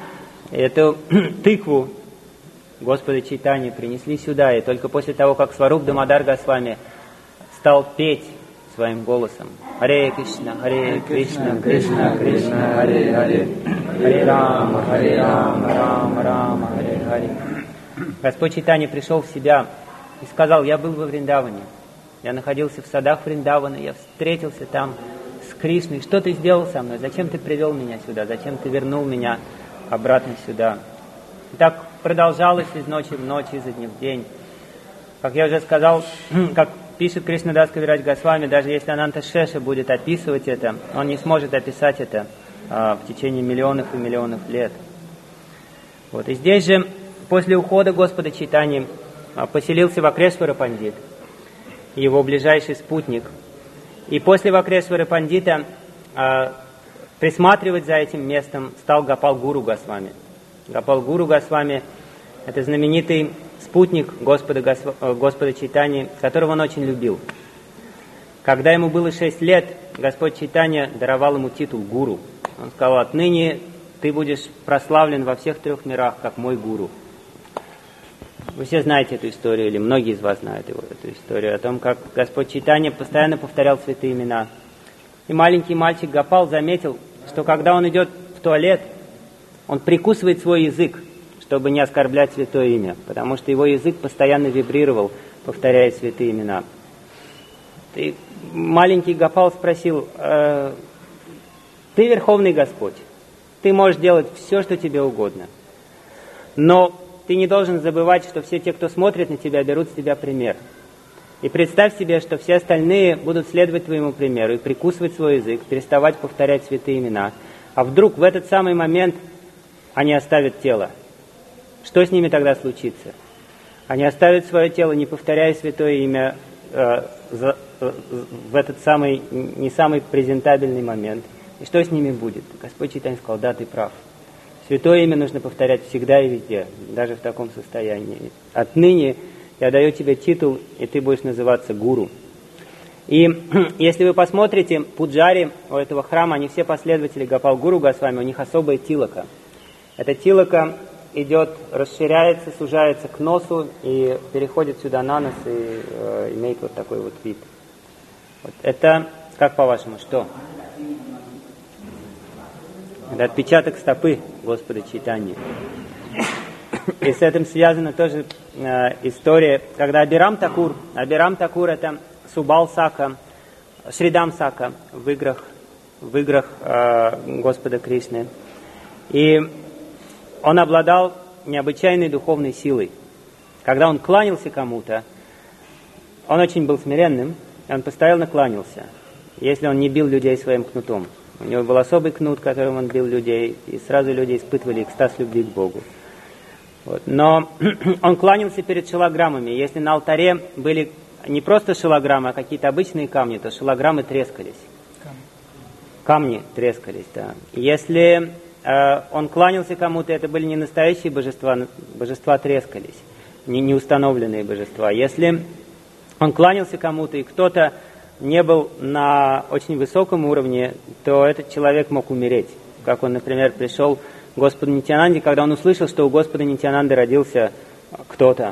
Эту тыкву Господа Чайтаньи принесли сюда, и только после того, как Сваруб Дамодар Госвами стал петь своим голосом: Харе Кришна, Харе Кришна, Кришна Кришна, Харе Харе, Харе Рама, Харе Рама, Рама Рама, Харе Харе. Господь Чайтанья пришел в себя и сказал: я был во Вриндаване, я находился в садах Вриндавана, я встретился там с Кришной. Что ты сделал со мной? Зачем ты привел меня сюда? Зачем ты вернул меня обратно сюда? И так продолжалось из ночи в ночь, изо дня в день. Как я уже сказал, как пишет Кришнадас Кавирадж Госвами, даже если Ананта Шеша будет описывать это, он не сможет описать это а, в течение миллионов и миллионов лет. Вот. И здесь же, после ухода Господа Чайтаньи, а, поселился Вакрешвара Пандит, его ближайший спутник. И после Вакрешвара Пандита а, присматривать за этим местом стал Гопал Гуру Госвами. Гопал Гуру Госвами – это знаменитый спутник Господа, Госва, Господа Чайтаньи, которого он очень любил. Когда ему было шесть лет, Господь Чайтанья даровал ему титул гуру. Он сказал: отныне ты будешь прославлен во всех трех мирах, как мой гуру. Вы все знаете эту историю, или многие из вас знают его, эту историю, о том, как Господь Чайтанья постоянно повторял святые имена. И маленький мальчик Гопал заметил, что когда он идет в туалет, он прикусывает свой язык, чтобы не оскорблять святое имя, потому что его язык постоянно вибрировал, повторяя святые имена. И маленький Гопал спросил: э, ты Верховный Господь, ты можешь делать все, что тебе угодно, но ты не должен забывать, что все те, кто смотрит на тебя, берут с тебя пример. И представь себе, что все остальные будут следовать твоему примеру и прикусывать свой язык, переставать повторять святые имена. А вдруг в этот самый момент они оставят тело. Что с ними тогда случится? Они оставят свое тело, не повторяя святое имя э, за, э, в этот самый, не самый презентабельный момент. И что с ними будет? Господь Чайтанья сказал: да, ты прав. Святое имя нужно повторять всегда и везде, даже в таком состоянии. Отныне я даю тебе титул, и ты будешь называться гуру. И если вы посмотрите, пуджари у этого храма, они все последователи Гопал Гуру Госвами, у них особая тилака. Эта тилака идет, расширяется, сужается к носу и переходит сюда на нос и э, имеет вот такой вот вид. Вот это, как по-вашему, что? Это отпечаток стопы Господа Чайтаньи. И с этим связана тоже э, история, когда Абирам Такур, Абирам Такур это Субал Сака, Шридам Сака в играх, в играх э, Господа Кришны. И он обладал необычайной духовной силой. Когда он кланялся кому-то, он очень был смиренным, и он постоянно кланялся, если он не бил людей своим кнутом. У него был особый кнут, которым он бил людей, и сразу люди испытывали экстаз любви к Богу. Вот. Но он кланялся перед шилограммами. Если на алтаре были не просто шилограммы, а какие-то обычные камни, то шилограммы трескались. Камни трескались, да. Если э, он кланялся кому-то, это были не настоящие божества, божества трескались, не, не установленные божества. Если он кланялся кому-то, и кто-то не был на очень высоком уровне, то этот человек мог умереть. Как он, например, пришел к Господу Нитьянанде, когда он услышал, что у Господа Нитьянанды родился кто-то,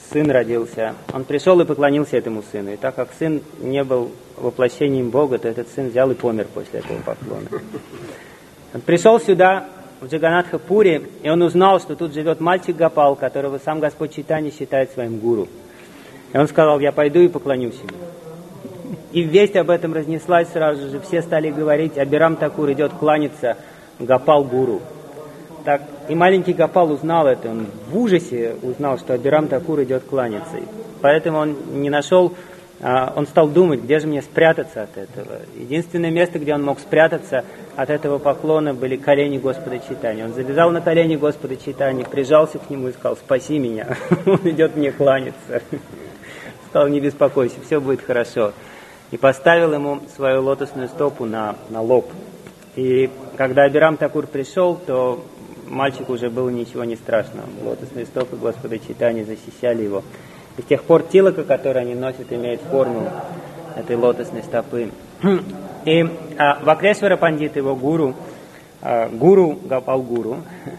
сын родился. Он пришел и поклонился этому сыну. И так как сын не был воплощением Бога, то этот сын взял и помер после этого поклона. Он пришел сюда, в Джаганатха-Пури, и он узнал, что тут живет мальчик Гопал, которого сам Господь Чайтанья считает своим гуру. И он сказал: я пойду и поклонюсь ему. И весть об этом разнеслась сразу же. Все стали говорить: Абирам Такур идет кланяться Гопал-гуру. Так, и маленький Гопал узнал это, он в ужасе узнал, что Абирам Такур идет кланяться. Поэтому он не нашел, он стал думать, где же мне спрятаться от этого. Единственное место, где он мог спрятаться от этого поклона, были колени Господа Чайтаньи. Он залезал на колени Господа Чайтаньи, прижался к нему и сказал: спаси меня, он идет мне кланяться. Сказал: не беспокойся, все будет хорошо. И поставил ему свою лотосную стопу на, на лоб. И когда Абирам Такур пришел, то мальчику уже было ничего не страшно. Лотосные стопы Господа Чайтаньи защищали его. И с тех пор тилака, который они носят, имеет форму этой лотосной стопы. И а, Вакрешвара Пандит, его гуру, а, гуру Гопал Гуру,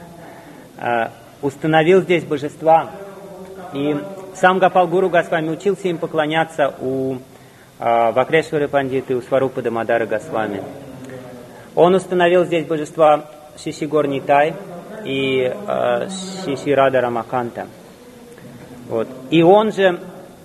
а, установил здесь божества. И сам Гопал Гуру Госвами учился им поклоняться у а, Вакрешвары Пандита и у Сварупы Дамодара Госвами. Он установил здесь божества Шишигор Нитай и э, Шиширада Рамаканта. Вот. И он же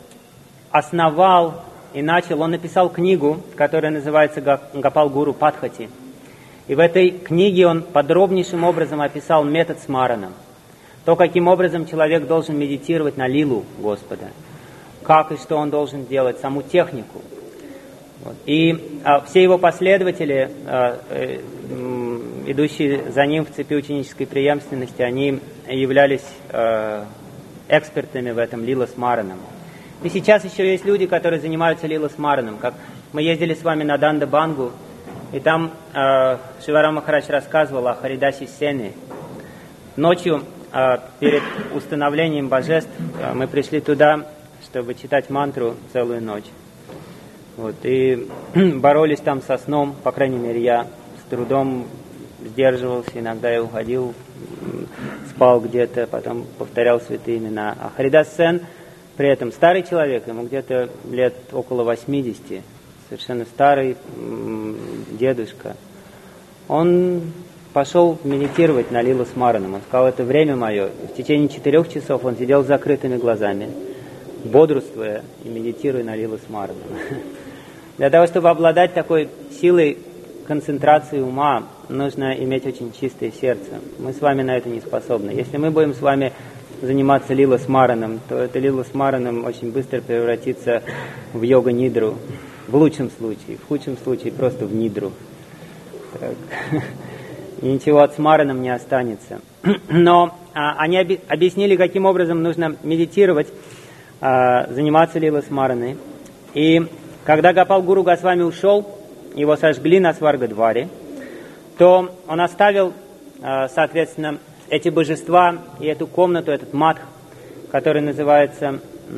основал и начал, он написал книгу, которая называется Гопал Гуру Падхати. И в этой книге он подробнейшим образом описал метод смарана. То, каким образом человек должен медитировать на лилу Господа. Как и что он должен делать, саму технику. Вот. И а, все его последователи, а, э, идущие за ним в цепи ученической преемственности, они являлись э, экспертами в этом лила-смараном. И сейчас еще есть люди, которые занимаются лила-смараном. Как мы ездили с вами на Данда-Бангу, и там э, Шиварам Махарадж рассказывал о Харидасе Сене. Ночью, э, перед установлением божеств, э, мы пришли туда, чтобы читать мантру целую ночь. Вот, и боролись там со сном, по крайней мере, я с трудом сдерживался, иногда я уходил, спал где-то, потом повторял святые имена. А Харидас Сен, при этом старый человек, ему где-то лет около восьмидесяти, совершенно старый дедушка, он пошел медитировать на лилу смараном. Он сказал: это время мое. В течение четырех часов он сидел с закрытыми глазами, бодрствуя и медитируя на лилу смараном. Для того, чтобы обладать такой силой концентрации ума, нужно иметь очень чистое сердце. Мы с вами на это не способны. Если мы будем с вами заниматься лила смараном, то это лила смараном очень быстро превратится в йога-нидру. В лучшем случае. В худшем случае просто в нидру. Так. И ничего от смараном не останется. Но а, они оби- объяснили, каким образом нужно медитировать, а, заниматься лила смараной. И когда Гопал Гуру Госвами ушел, его сожгли на Сваргадваре, то он оставил, соответственно, эти божества и эту комнату, этот мадх, который называется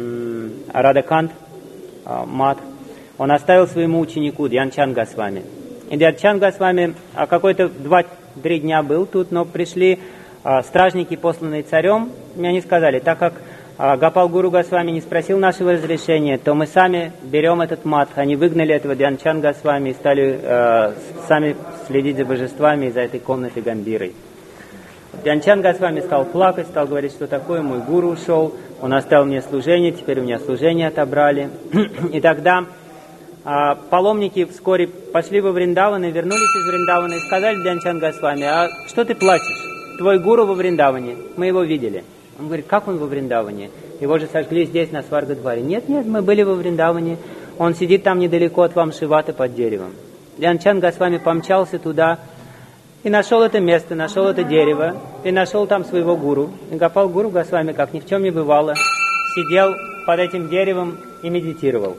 Радакант мадх, он оставил своему ученику Дьянчан Госвами. И Дьянчан Госвами какой-то два-три дня был тут, но пришли стражники, посланные царем, и они сказали: так как Гопал Гуру Госвами не спросил нашего разрешения, то мы сами берем этот мадх. Они выгнали этого Дьянчан Госвами и стали э, сами следить за божествами и за этой комнатой Гамбирой. Дьянчан Госвами стал плакать, стал говорить, что такое, мой гуру ушел, он оставил мне служение, теперь у меня служение отобрали. И тогда э, паломники вскоре пошли во Вриндаван и вернулись из Вриндавана и сказали Дьянчан Госвами: а что ты плачешь? Твой гуру во Вриндаване, мы его видели. Он говорит: как он во Вриндаване? Его же сожгли здесь, на Сваргадваре. Нет, нет, мы были во Вриндаване. Он сидит там недалеко от Вамшивата под деревом. Дьянчан Госвами помчался туда и нашел это место, нашел это дерево, и нашел там своего гуру. И Гопал Гуру Госвами, как ни в чем не бывало, сидел под этим деревом и медитировал.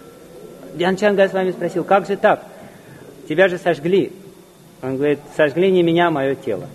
Дьянчан Госвами спросил: как же так? Тебя же сожгли. Он говорит: сожгли не меня, а мое тело.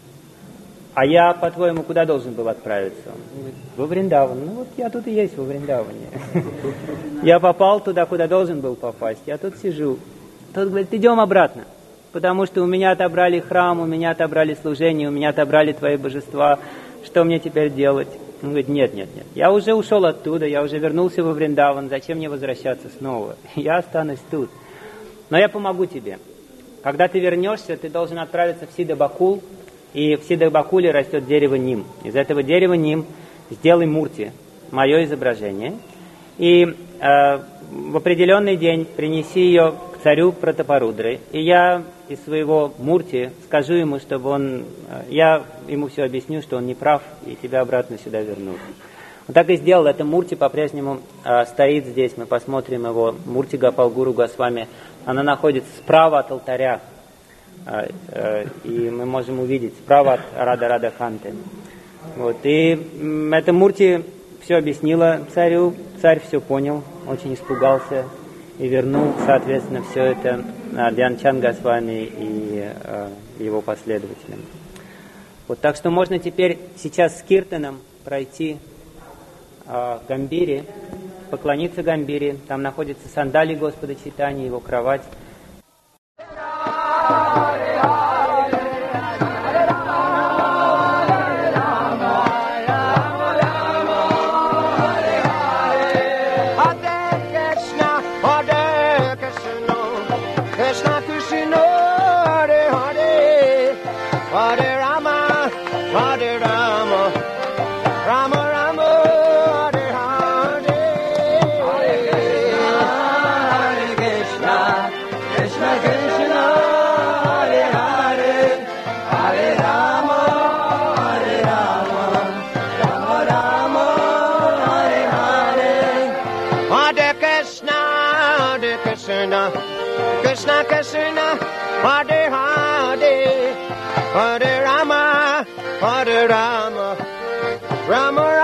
А я, по-твоему, куда должен был отправиться? Он говорит: во Вриндаван. Ну вот я тут и есть во Вриндаване. Я попал туда, куда должен был попасть. Я тут сижу. Тот говорит: идем обратно. Потому что у меня отобрали храм, у меня отобрали служение, у меня отобрали твои божества. Что мне теперь делать? Он говорит, нет, нет, нет, я уже ушел оттуда, я уже вернулся во Вриндаван, зачем мне возвращаться снова? Я останусь тут. Но я помогу тебе. Когда ты вернешься, ты должен отправиться в Сидабакул, и в Сидабакуле растет дерево Ним. Из этого дерева Ним сделай мурти, мое изображение, и э, в определенный день принеси ее к царю Пратапарудры, и я из своего мурти скажу ему, чтобы он, э, я ему все объясню, что он не прав, и тебя обратно сюда вернут. Он так и сделал. Это мурти по-прежнему э, стоит здесь, мы посмотрим его, мурти Гопал Гуру Госвами. Она находится справа от алтаря, э, э, и мы можем увидеть справа от Рада Рада Ханты. Вот. И м, эта мурти все объяснила царю, царь все понял, очень испугался и вернул, соответственно, все это Дьянчанд Госвами и э, его последователям. Вот, так что можно теперь сейчас с киртаном пройти э, Гамбири, поклониться Гамбири, там находится сандали Господа Чайтаньи, его кровать. Krishna Krishna, Hare Hare, Hare Rama, Hare Rama, Rama Rama.